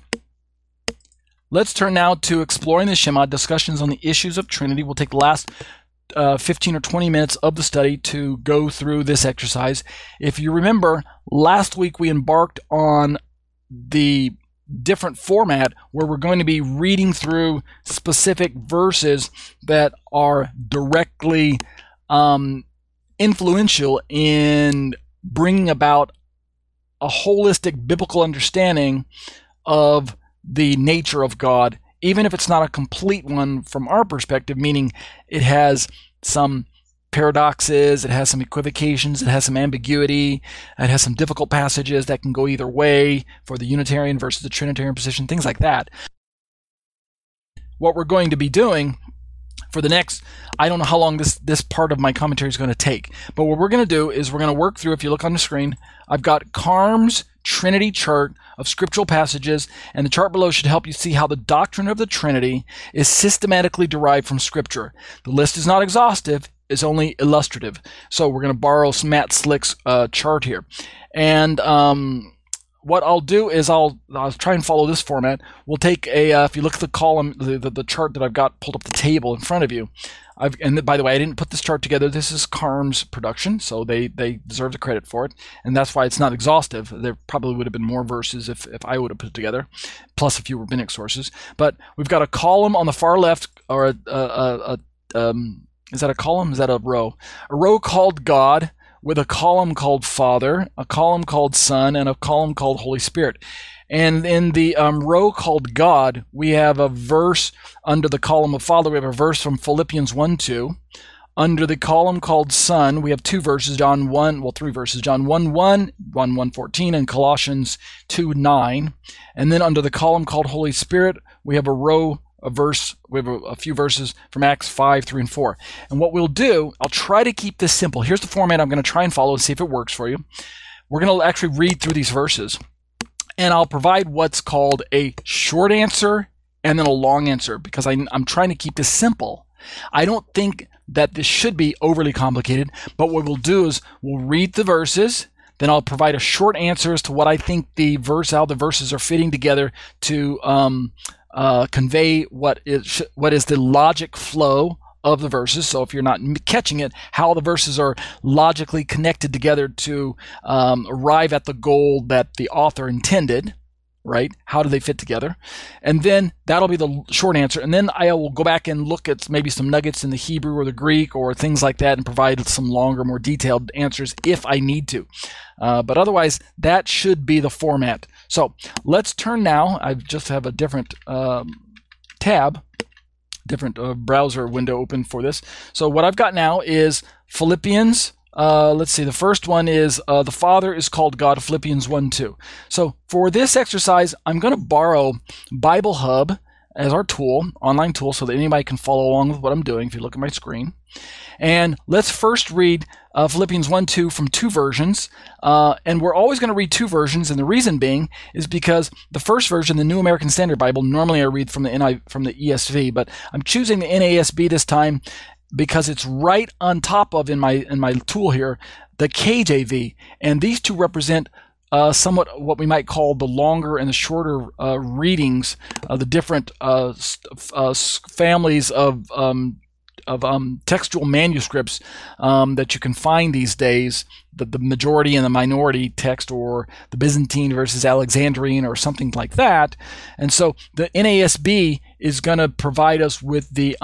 S2: Let's turn now to exploring the Shema, discussions on the issues of Trinity. We'll take the last 15 or 20 minutes of the study to go through this exercise. If you remember, last week we embarked on the different format where we're going to be reading through specific verses that are directly influential in bringing about a holistic biblical understanding of the nature of God, even if it's not a complete one from our perspective, meaning it has some paradoxes, it has some equivocations, it has some ambiguity, it has some difficult passages that can go either way for the Unitarian versus the Trinitarian position, things like that. What we're going to be doing for the next, I don't know how long this part of my commentary is going to take, but what we're going to do is we're going to work through, if you look on the screen, I've got Carm's Trinity chart of scriptural passages, and the chart below should help you see how the doctrine of the Trinity is systematically derived from Scripture. The list is not exhaustive, it's only illustrative. So we're going to borrow some Matt Slick's chart here. And what I'll do is I'll try and follow this format. We'll take if you look at the column, the chart that I've got pulled up the table in front of you, and by the way, I didn't put this chart together. This is Carm's production, so they deserve the credit for it, and that's why it's not exhaustive. There probably would have been more verses if I would have put it together, plus a few rabbinic sources. But we've got a column on the far left, or is that a column? Is that a row? A row called God, with a column called Father, a column called Son, and a column called Holy Spirit. And in the row called God, we have a verse under the column of Father. We have a verse from Philippians 1:2. Under the column called Son, we have two verses, three verses, John 1:1, 1:14, and Colossians 2:9. And then under the column called Holy Spirit, we have we have a few verses from Acts 5:3 and 4. And what we'll do, I'll try to keep this simple. Here's the format I'm going to try and follow and see if it works for you. We're going to actually read through these verses, and I'll provide what's called a short answer and then a long answer, because I'm trying to keep this simple. I don't think that this should be overly complicated, but what we'll do is we'll read the verses, then I'll provide a short answer as to what I think how the verses are fitting together to convey what is the logic flow of the verses. So if you're not catching it, how the verses are logically connected together to arrive at the goal that the author intended, right? How do they fit together? And then that'll be the short answer. And then I will go back and look at maybe some nuggets in the Hebrew or the Greek or things like that and provide some longer, more detailed answers if I need to. But otherwise, that should be the format. So let's turn now. I just have a different different browser window open for this. So what I've got now is Philippians. Let's see. The first one is the Father is called God, Philippians 1:2. So for this exercise, I'm going to borrow Bible Hub. as our tool, online tool, so that anybody can follow along with what I'm doing if you look at my screen. And let's first read Philippians 1:2 from two versions. And we're always going to read two versions, and the reason being is because the first version, the New American Standard Bible, normally I read from the ESV, but I'm choosing the NASB this time because it's right on top of, in my tool here, the KJV. And these two represent somewhat what we might call the longer and the shorter readings of the different families of textual manuscripts that you can find these days, the majority and the minority text, or the Byzantine versus Alexandrian or something like that. And so the NASB is going to provide us with the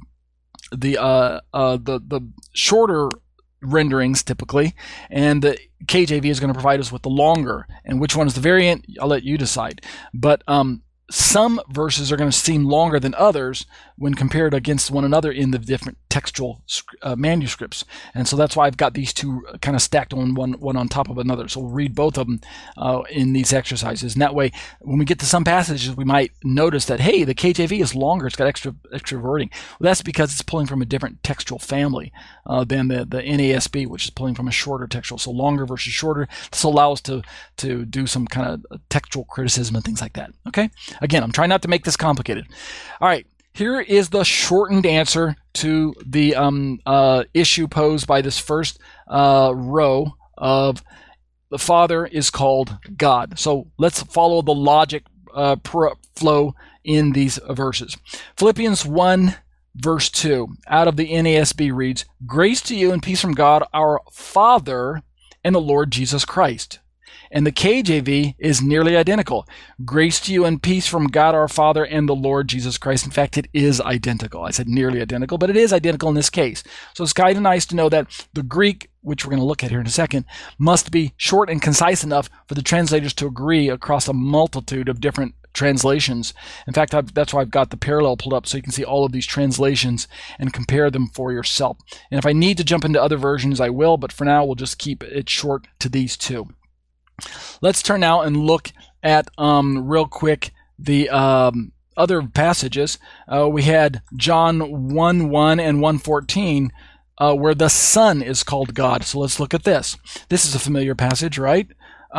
S2: shorter renderings typically, and the KJV is going to provide us with the longer. And which one is the variant, I'll let you decide. But some verses are going to seem longer than others when compared against one another in the different textual manuscripts. And so that's why I've got these two kind of stacked on one on top of another. So we'll read both of them in these exercises. And that way, when we get to some passages, we might notice that, hey, the KJV is longer. It's got extra wording. Well, that's because it's pulling from a different textual family than the NASB, which is pulling from a shorter textual. So longer versus shorter. This will allow us to do some kind of textual criticism and things like that. Okay? Again, I'm trying not to make this complicated. All right. Here is the shortened answer to the issue posed by this first row of the Father is called God. So let's follow the logic flow in these verses. Philippians 1 verse 2 out of the NASB reads, "Grace to you and peace from God our Father and the Lord Jesus Christ." And the KJV is nearly identical. Grace to you and peace from God our Father and the Lord Jesus Christ. In fact, it is identical. I said nearly identical, but it is identical in this case. So it's kind of nice to know that the Greek, which we're going to look at here in a second, must be short and concise enough for the translators to agree across a multitude of different translations. In fact, that's why I've got the parallel pulled up so you can see all of these translations and compare them for yourself. And if I need to jump into other versions, I will, but for now, we'll just keep it short to these two. Let's turn now and look at real quick the other passages. We had John 1:1 and 1:14 where the Son is called God. So let's look at this. This is a familiar passage, right?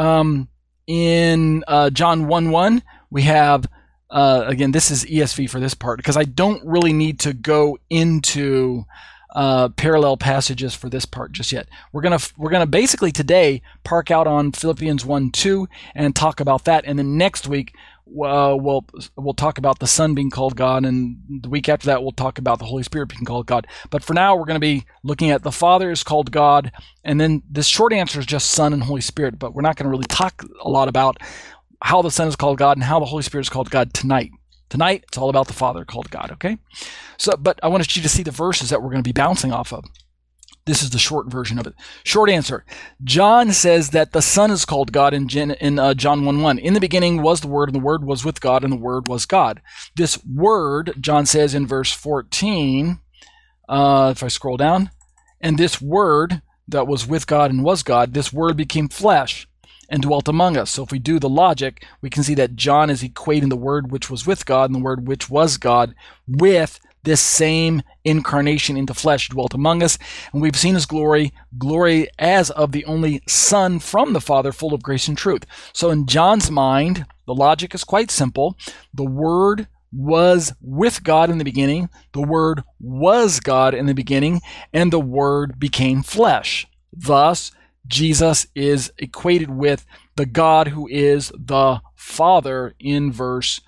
S2: In John 1:1, we have, again, this is ESV for this part because I don't really need to go into parallel passages for this part just yet. We're gonna basically today park out on Philippians 1:2 and talk about that, and then next week we'll talk about the Son being called God, and the week after that we'll talk about the Holy Spirit being called God. But for now, we're going to be looking at the Father is called God, and then this short answer is just Son and Holy Spirit. But we're not going to really talk a lot about how the Son is called God and how the Holy Spirit is called God tonight. Tonight, it's all about the Father called God, okay? So, but I wanted you to see the verses that we're going to be bouncing off of. This is the short version of it. Short answer. John says that the Son is called God in John 1:1. In the beginning was the Word, and the Word was with God, and the Word was God. This Word, John says in verse 14, if I scroll down, and this Word that was with God and was God, this Word became flesh and dwelt among us. So if we do the logic, we can see that John is equating the Word which was with God and the Word which was God with this same incarnation into flesh dwelt among us. And we've seen his glory as of the only Son from the Father, full of grace and truth. So in John's mind, the logic is quite simple. The Word was with God in the beginning. The Word was God in the beginning. And the Word became flesh. Thus, Jesus is equated with the God who is the Father in verse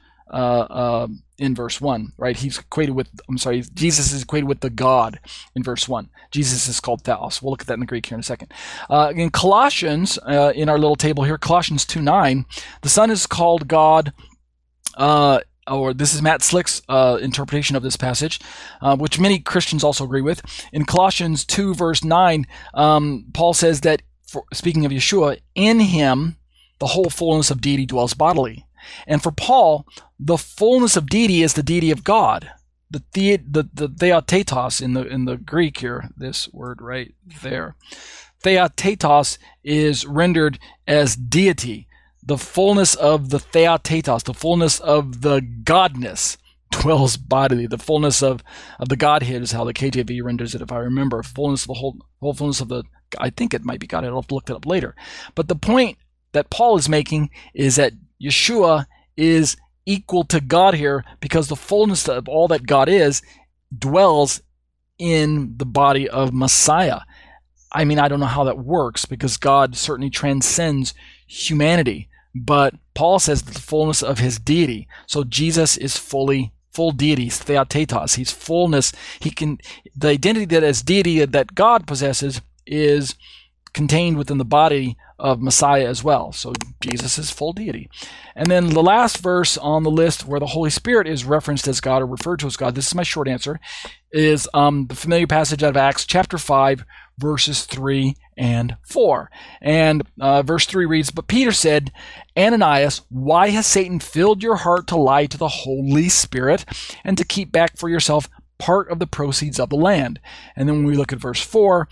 S2: 1, right? Jesus is equated with the God in verse 1. Jesus is called Theos. We'll look at that in the Greek here in a second. In Colossians, in our little table here, Colossians 2:9, the Son is called God, or this is Matt Slick's interpretation of this passage, which many Christians also agree with. In Colossians 2 verse 9, Paul says that, speaking of Yeshua, in him the whole fullness of deity dwells bodily. And for Paul, the fullness of deity is the deity of God. The theotetos in the Greek here, this word right there. Theotetos is rendered as deity. The fullness of the theotetos, the fullness of the godness. dwells bodily. The fullness of the Godhead is how the KJV renders it, if I remember. Fullness of the whole fullness of the, I think it might be God. I'll have to look that up later. But the point that Paul is making is that Yeshua is equal to God here because the fullness of all that God is dwells in the body of Messiah. I mean, I don't know how that works because God certainly transcends humanity. But Paul says that the fullness of his deity. So Jesus is full deity, theotetos. He's fullness. The identity that as deity that God possesses is contained within the body of Messiah as well. So Jesus is full deity. And then the last verse on the list where the Holy Spirit is referenced as God or referred to as God, this is my short answer, is the familiar passage out of Acts chapter 5, verses 3 and 4. And verse 3 reads, "But Peter said, Ananias, why has Satan filled your heart to lie to the Holy Spirit and to keep back for yourself part of the proceeds of the land?" And then when we look at verse 4,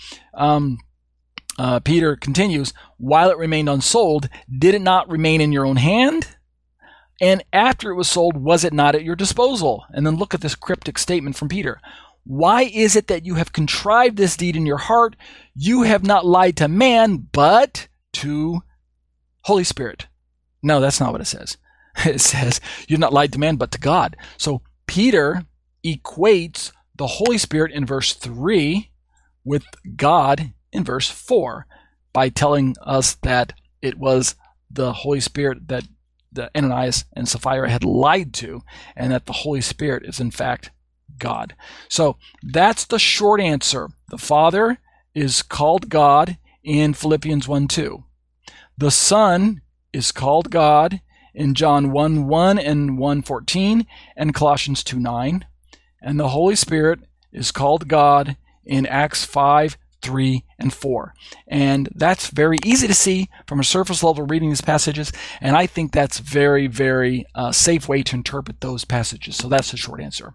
S2: Peter continues, "While it remained unsold, did it not remain in your own hand? And after it was sold, was it not at your disposal?" And then look at this cryptic statement from Peter. "Why is it that you have contrived this deed in your heart? You have not lied to man, but to Holy Spirit." No, that's not what it says. It says, "You've not lied to man, but to God." So Peter equates the Holy Spirit in verse 3 with God in verse 4 by telling us that it was the Holy Spirit that Ananias and Sapphira had lied to, and that the Holy Spirit is in fact God. So that's the short answer. The Father is called God in Philippians 1:2. The Son is called God in John 1:1 and 1:14 and Colossians 2:9. And the Holy Spirit is called God in Acts 5:3 and 4. And that's very easy to see from a surface level reading these passages, and I think that's very, very safe way to interpret those passages. So that's the short answer.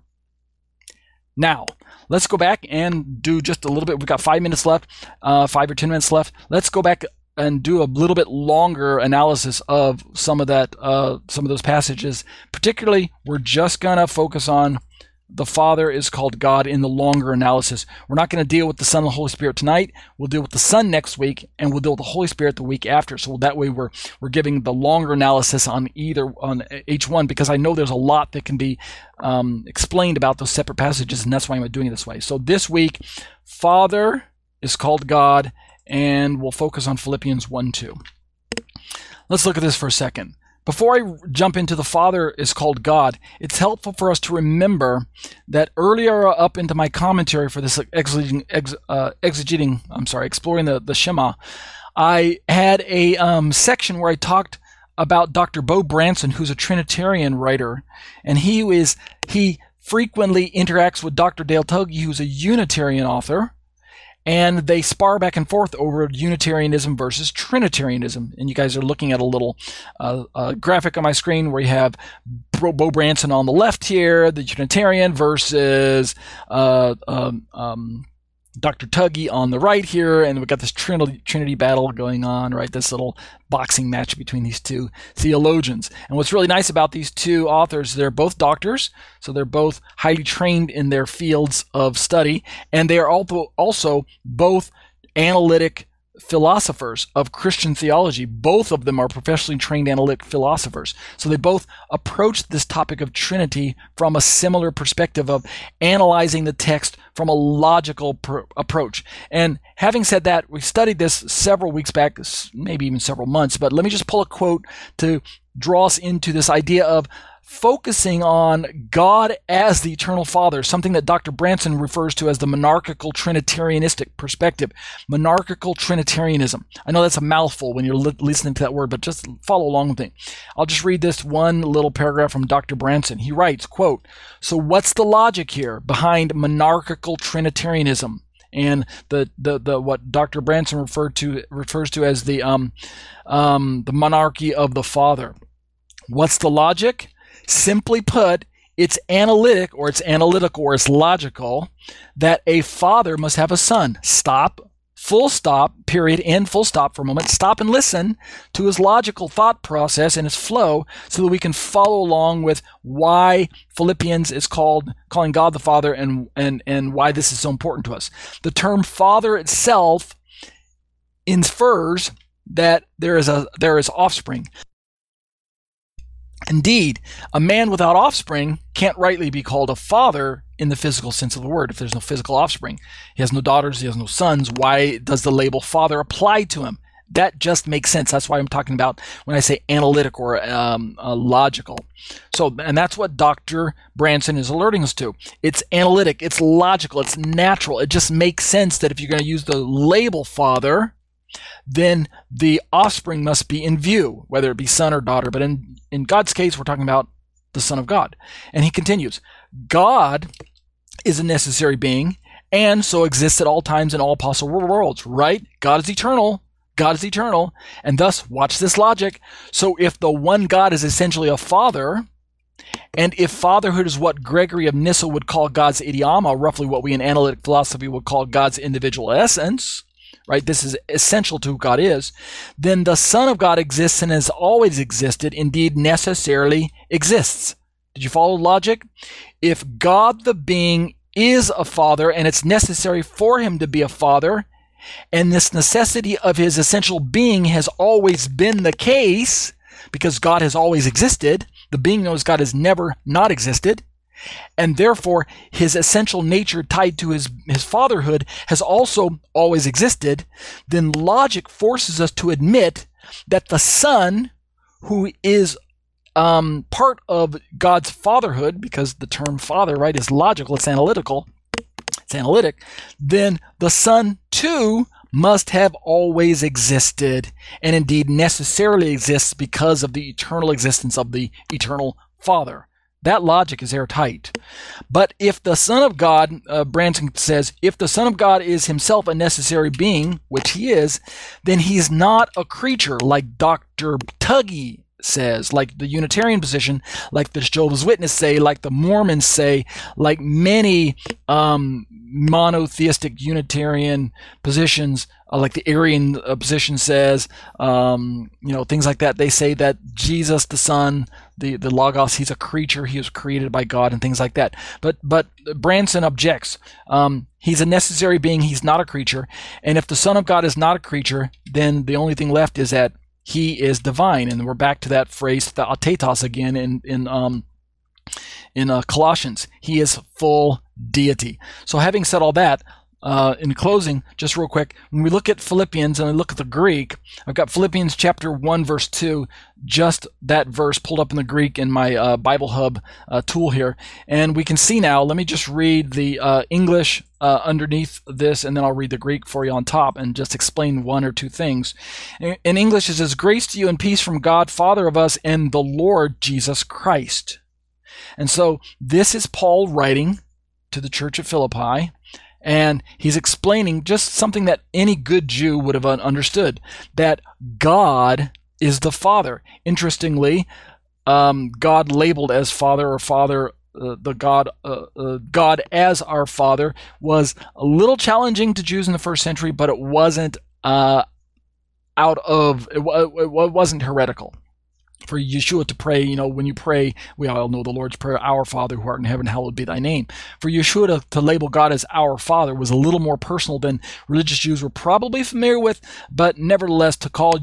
S2: Now, let's go back and do just a little bit. We've got 5 minutes left, 5 or 10 minutes left. Let's go back and do a little bit longer analysis of some of those passages. Particularly, we're just going to focus on the Father is called God in the longer analysis. We're not going to deal with the Son and the Holy Spirit tonight. We'll deal with the Son next week, and we'll deal with the Holy Spirit the week after. So that way we're giving the longer analysis on each one, because I know there's a lot that can be explained about those separate passages, and that's why I'm doing it this way. So this week, Father is called God, and we'll focus on Philippians 1:2. Let's look at this for a second. Before I jump into the Father is called God, it's helpful for us to remember that earlier up into my commentary for this exploring the Shema, I had a section where I talked about Dr. Bo Branson, who's a Trinitarian writer, and he frequently interacts with Dr. Dale Tuggy, who's a Unitarian author. And they spar back and forth over Unitarianism versus Trinitarianism. And you guys are looking at a little graphic on my screen where you have Bo Branson on the left here, the Unitarian, versus Dr. Tuggy on the right here, and we've got this Trinity battle going on, right? This little boxing match between these two theologians. And what's really nice about these two authors, they're both doctors, so they're both highly trained in their fields of study, and they are also both analytic philosophers of Christian theology. Both of them are professionally trained analytic philosophers. So they both approach this topic of Trinity from a similar perspective of analyzing the text from a logical approach. And having said that, we studied this several weeks back, maybe even several months, but let me just pull a quote to draw us into this idea of focusing on God as the eternal Father, something that Dr. Branson refers to as the monarchical Trinitarianistic perspective. Monarchical Trinitarianism. I know that's a mouthful when you're listening to that word, but just follow along with me. I'll just read this one little paragraph from Dr. Branson. He writes, quote, "So what's the logic here behind monarchical Trinitarianism?" And the what Dr. Branson refers to as the monarchy of the Father. What's the logic? Simply put, it's analytic, or it's analytical, or it's logical that a father must have a son. Stop, full stop, period, end, full stop for a moment. Stop and listen to his logical thought process and his flow so that we can follow along with why Philippians is calling God the Father and why this is so important to us. The term Father itself infers that there is offspring. Indeed, a man without offspring can't rightly be called a father in the physical sense of the word. If there's no physical offspring, he has no daughters, he has no sons, why does the label father apply to him? That just makes sense. That's why I'm talking about when I say analytic or logical. So, and that's what Dr. Branson is alerting us to. It's analytic, it's logical, it's natural. It just makes sense that if you're going to use the label father, then the offspring must be in view, whether it be son or daughter. But in God's case, we're talking about the Son of God. And he continues, God is a necessary being and so exists at all times in all possible worlds, right? God is eternal. God is eternal. And thus, watch this logic. So if the one God is essentially a father, and if fatherhood is what Gregory of Nyssa would call God's idioma, roughly what we in analytic philosophy would call God's individual essence, right? This is essential to who God is. Then the Son of God exists and has always existed, indeed necessarily exists. Did you follow logic? If God the being is a father and it's necessary for him to be a father, and this necessity of his essential being has always been the case, because God has always existed, the being knows God has never not existed, and therefore his essential nature tied to his fatherhood has also always existed, then logic forces us to admit that the Son, who is part of God's fatherhood, because the term father, right, is logical, it's analytical, it's analytic, then the Son too must have always existed, and indeed necessarily exists because of the eternal existence of the eternal Father. That logic is airtight. But if the Son of God, Branson says, if the Son of God is himself a necessary being, which he is, then he's not a creature like Dr. Tuggy says, like the Unitarian position, like the Jehovah's Witnesses say, like the Mormons say, like many monotheistic Unitarian positions, like the Arian position says, things like that. They say that Jesus, the Son, the Logos, he's a creature, he was created by God, and things like that. But Branson objects. He's a necessary being, he's not a creature. And if the Son of God is not a creature, then the only thing left is that he is divine. And we're back to that phrase, theotetos, again in Colossians. He is full deity. So having said all that, in closing, just real quick, when we look at Philippians and we look at the Greek, I've got Philippians chapter 1, verse 2, just that verse pulled up in the Greek in my Bible Hub tool here. And we can see now, let me just read the English underneath this, and then I'll read the Greek for you on top and just explain one or two things. In English, it says, "Grace to you and peace from God, Father of us, and the Lord Jesus Christ." And so this is Paul writing to the church at Philippi, and he's explaining just something that any good Jew would have understood, that God is the Father. Interestingly, God labeled as Father or Father, God as our Father was a little challenging to Jews in the first century, but it wasn't it wasn't heretical. For Yeshua to pray, when you pray, we all know the Lord's Prayer, "Our Father who art in heaven, hallowed be thy name." For Yeshua to label God as our Father was a little more personal than religious Jews were probably familiar with, but nevertheless, to call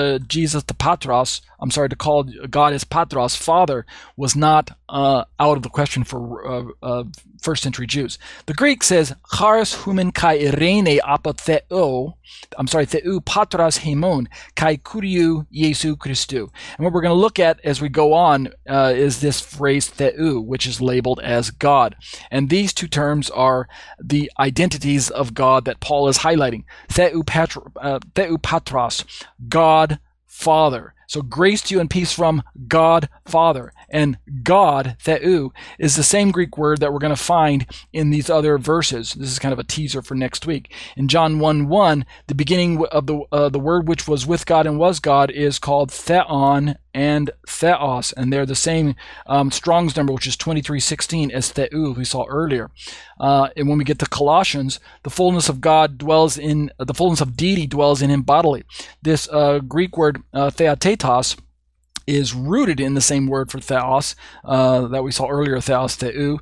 S2: to call God as Patros, Father, was not out of the question for first century Jews. The Greek says, "Charis humen kai irene apo theou patros hemon kai kuriou Jesu Christou." And what we're going to look at as we go on is this phrase theou, which is labeled as God. And these two terms are the identities of God that Paul is highlighting. Theou patros, God Father. So grace to you and peace from God Father. And God, Theou, is the same Greek word that we're going to find in these other verses. This is kind of a teaser for next week. In John 1:1, the beginning of the word which was with God and was God is called Theon and Theos, and they're the same Strong's number, which is 2316, as Theou, we saw earlier. And when we get to Colossians, the fullness of God dwells in the fullness of deity dwells in him bodily. This Greek word theatetos is rooted in the same word for theos that we saw earlier, theos, Theou.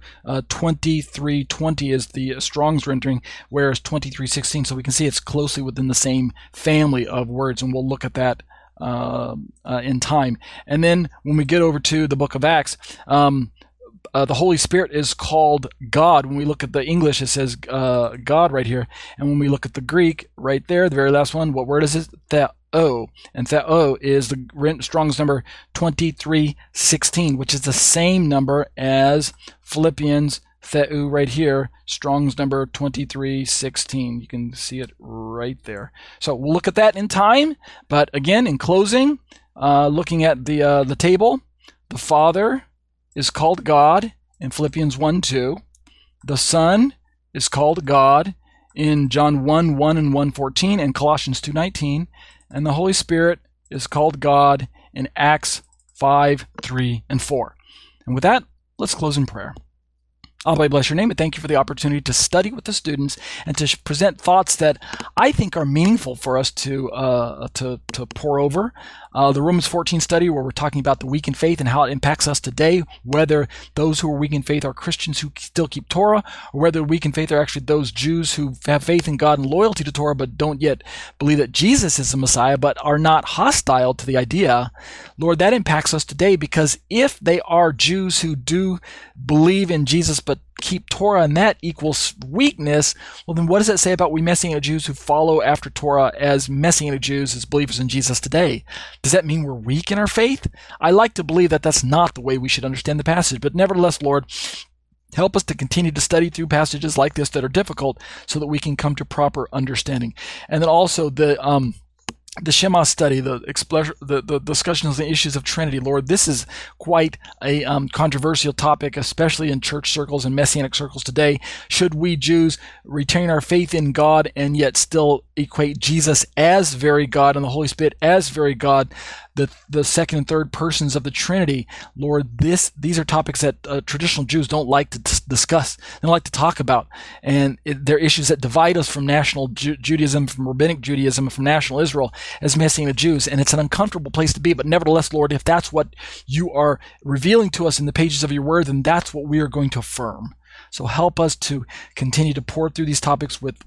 S2: 2320 is the Strong's rendering, whereas 2316, so we can see it's closely within the same family of words, and we'll look at that in time. And then when we get over to the book of Acts, the Holy Spirit is called God. When we look at the English, it says God right here. And when we look at the Greek, right there, the very last one, what word is it? Theou. And Theou is the Strong's number 2316, which is the same number as Philippians Theou right here, Strong's number 2316. You can see it right there. So we'll look at that in time. But again, in closing, looking at the table, the Father is called God in Philippians 1:2. The Son is called God in John 1:1 and 1:14 and Colossians 2:19. And the Holy Spirit is called God in Acts 5:3 and 4. And with that, let's close in prayer. Abba, I bless your name and thank you for the opportunity to study with the students and to present thoughts that I think are meaningful for us to pore over. The Romans 14 study, where we're talking about the weak in faith and how it impacts us today, whether those who are weak in faith are Christians who still keep Torah, or whether weak in faith are actually those Jews who have faith in God and loyalty to Torah but don't yet believe that Jesus is the Messiah but are not hostile to the idea. Lord, that impacts us today, because if they are Jews who do believe in Jesus but keep Torah and that equals weakness, well then what does that say about we Messianic Jews who follow after Torah as Messianic Jews, as believers in Jesus today? Does that mean we're weak in our faith? I like to believe that that's not the way we should understand the passage, but nevertheless, Lord, help us to continue to study through passages like this that are difficult so that we can come to proper understanding. And then also the Shema study, the discussion of the issues of Trinity, Lord, this is quite a controversial topic, especially in church circles and Messianic circles today. Should we Jews retain our faith in God and yet still equate Jesus as very God and the Holy Spirit as very God, the second and third persons of the Trinity? Lord, these are topics that traditional Jews don't like to discuss, they don't like to talk about, and they're issues that divide us from national Judaism, from rabbinic Judaism, from national Israel as Messianic Jews, and it's an uncomfortable place to be. But nevertheless, Lord, if that's what you are revealing to us in the pages of your word, then that's what we are going to affirm. So help us to continue to pour through these topics with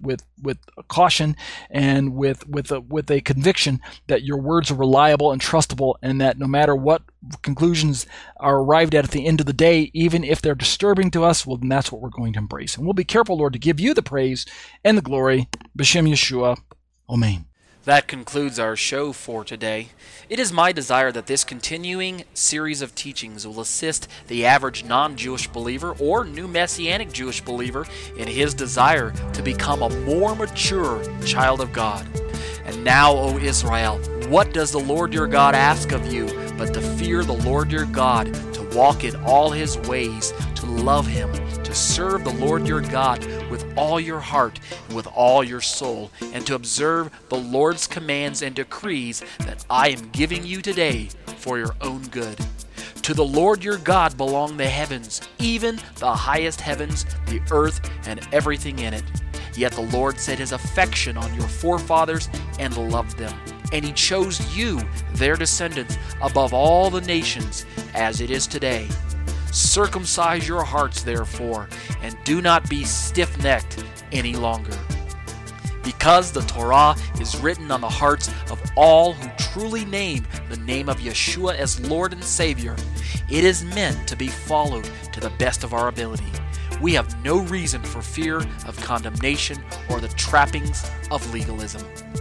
S2: caution and with a conviction that your words are reliable and trustable, and that no matter what conclusions are arrived at the end of the day, even if they're disturbing to us, well, then that's what we're going to embrace. And we'll be careful, Lord, to give you the praise and the glory. B'Shem Yeshua. Amen.
S1: That concludes our show for today. It is my desire that this continuing series of teachings will assist the average non-Jewish believer or new Messianic Jewish believer in his desire to become a more mature child of God. And now, O Israel, what does the Lord your God ask of you but to fear the Lord your God, to walk in all his ways, to love him, to serve the Lord your God with all your heart and with all your soul, and to observe the Lord's commands and decrees that I am giving you today for your own good. To the Lord your God belong the heavens, even the highest heavens, the earth, and everything in it. Yet the Lord set his affection on your forefathers and loved them. And he chose you, their descendants, above all the nations, as it is today. Circumcise your hearts, therefore, and do not be stiff-necked any longer. Because the Torah is written on the hearts of all who truly name the name of Yeshua as Lord and Savior, it is meant to be followed to the best of our ability. We have no reason for fear of condemnation or the trappings of legalism.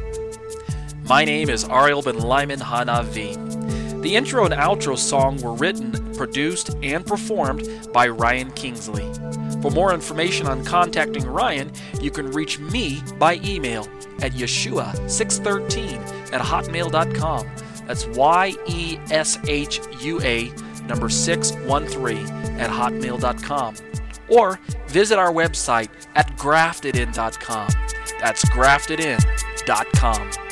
S1: My name is Ariel Ben Lyman Hanavi. The intro and outro song were written, produced, and performed by Ryan Kingsley. For more information on contacting Ryan, you can reach me by email at yeshua613@hotmail.com, That's YESHUA number 613 at hotmail.com. Or visit our website at graftedin.com. That's graftedin.com.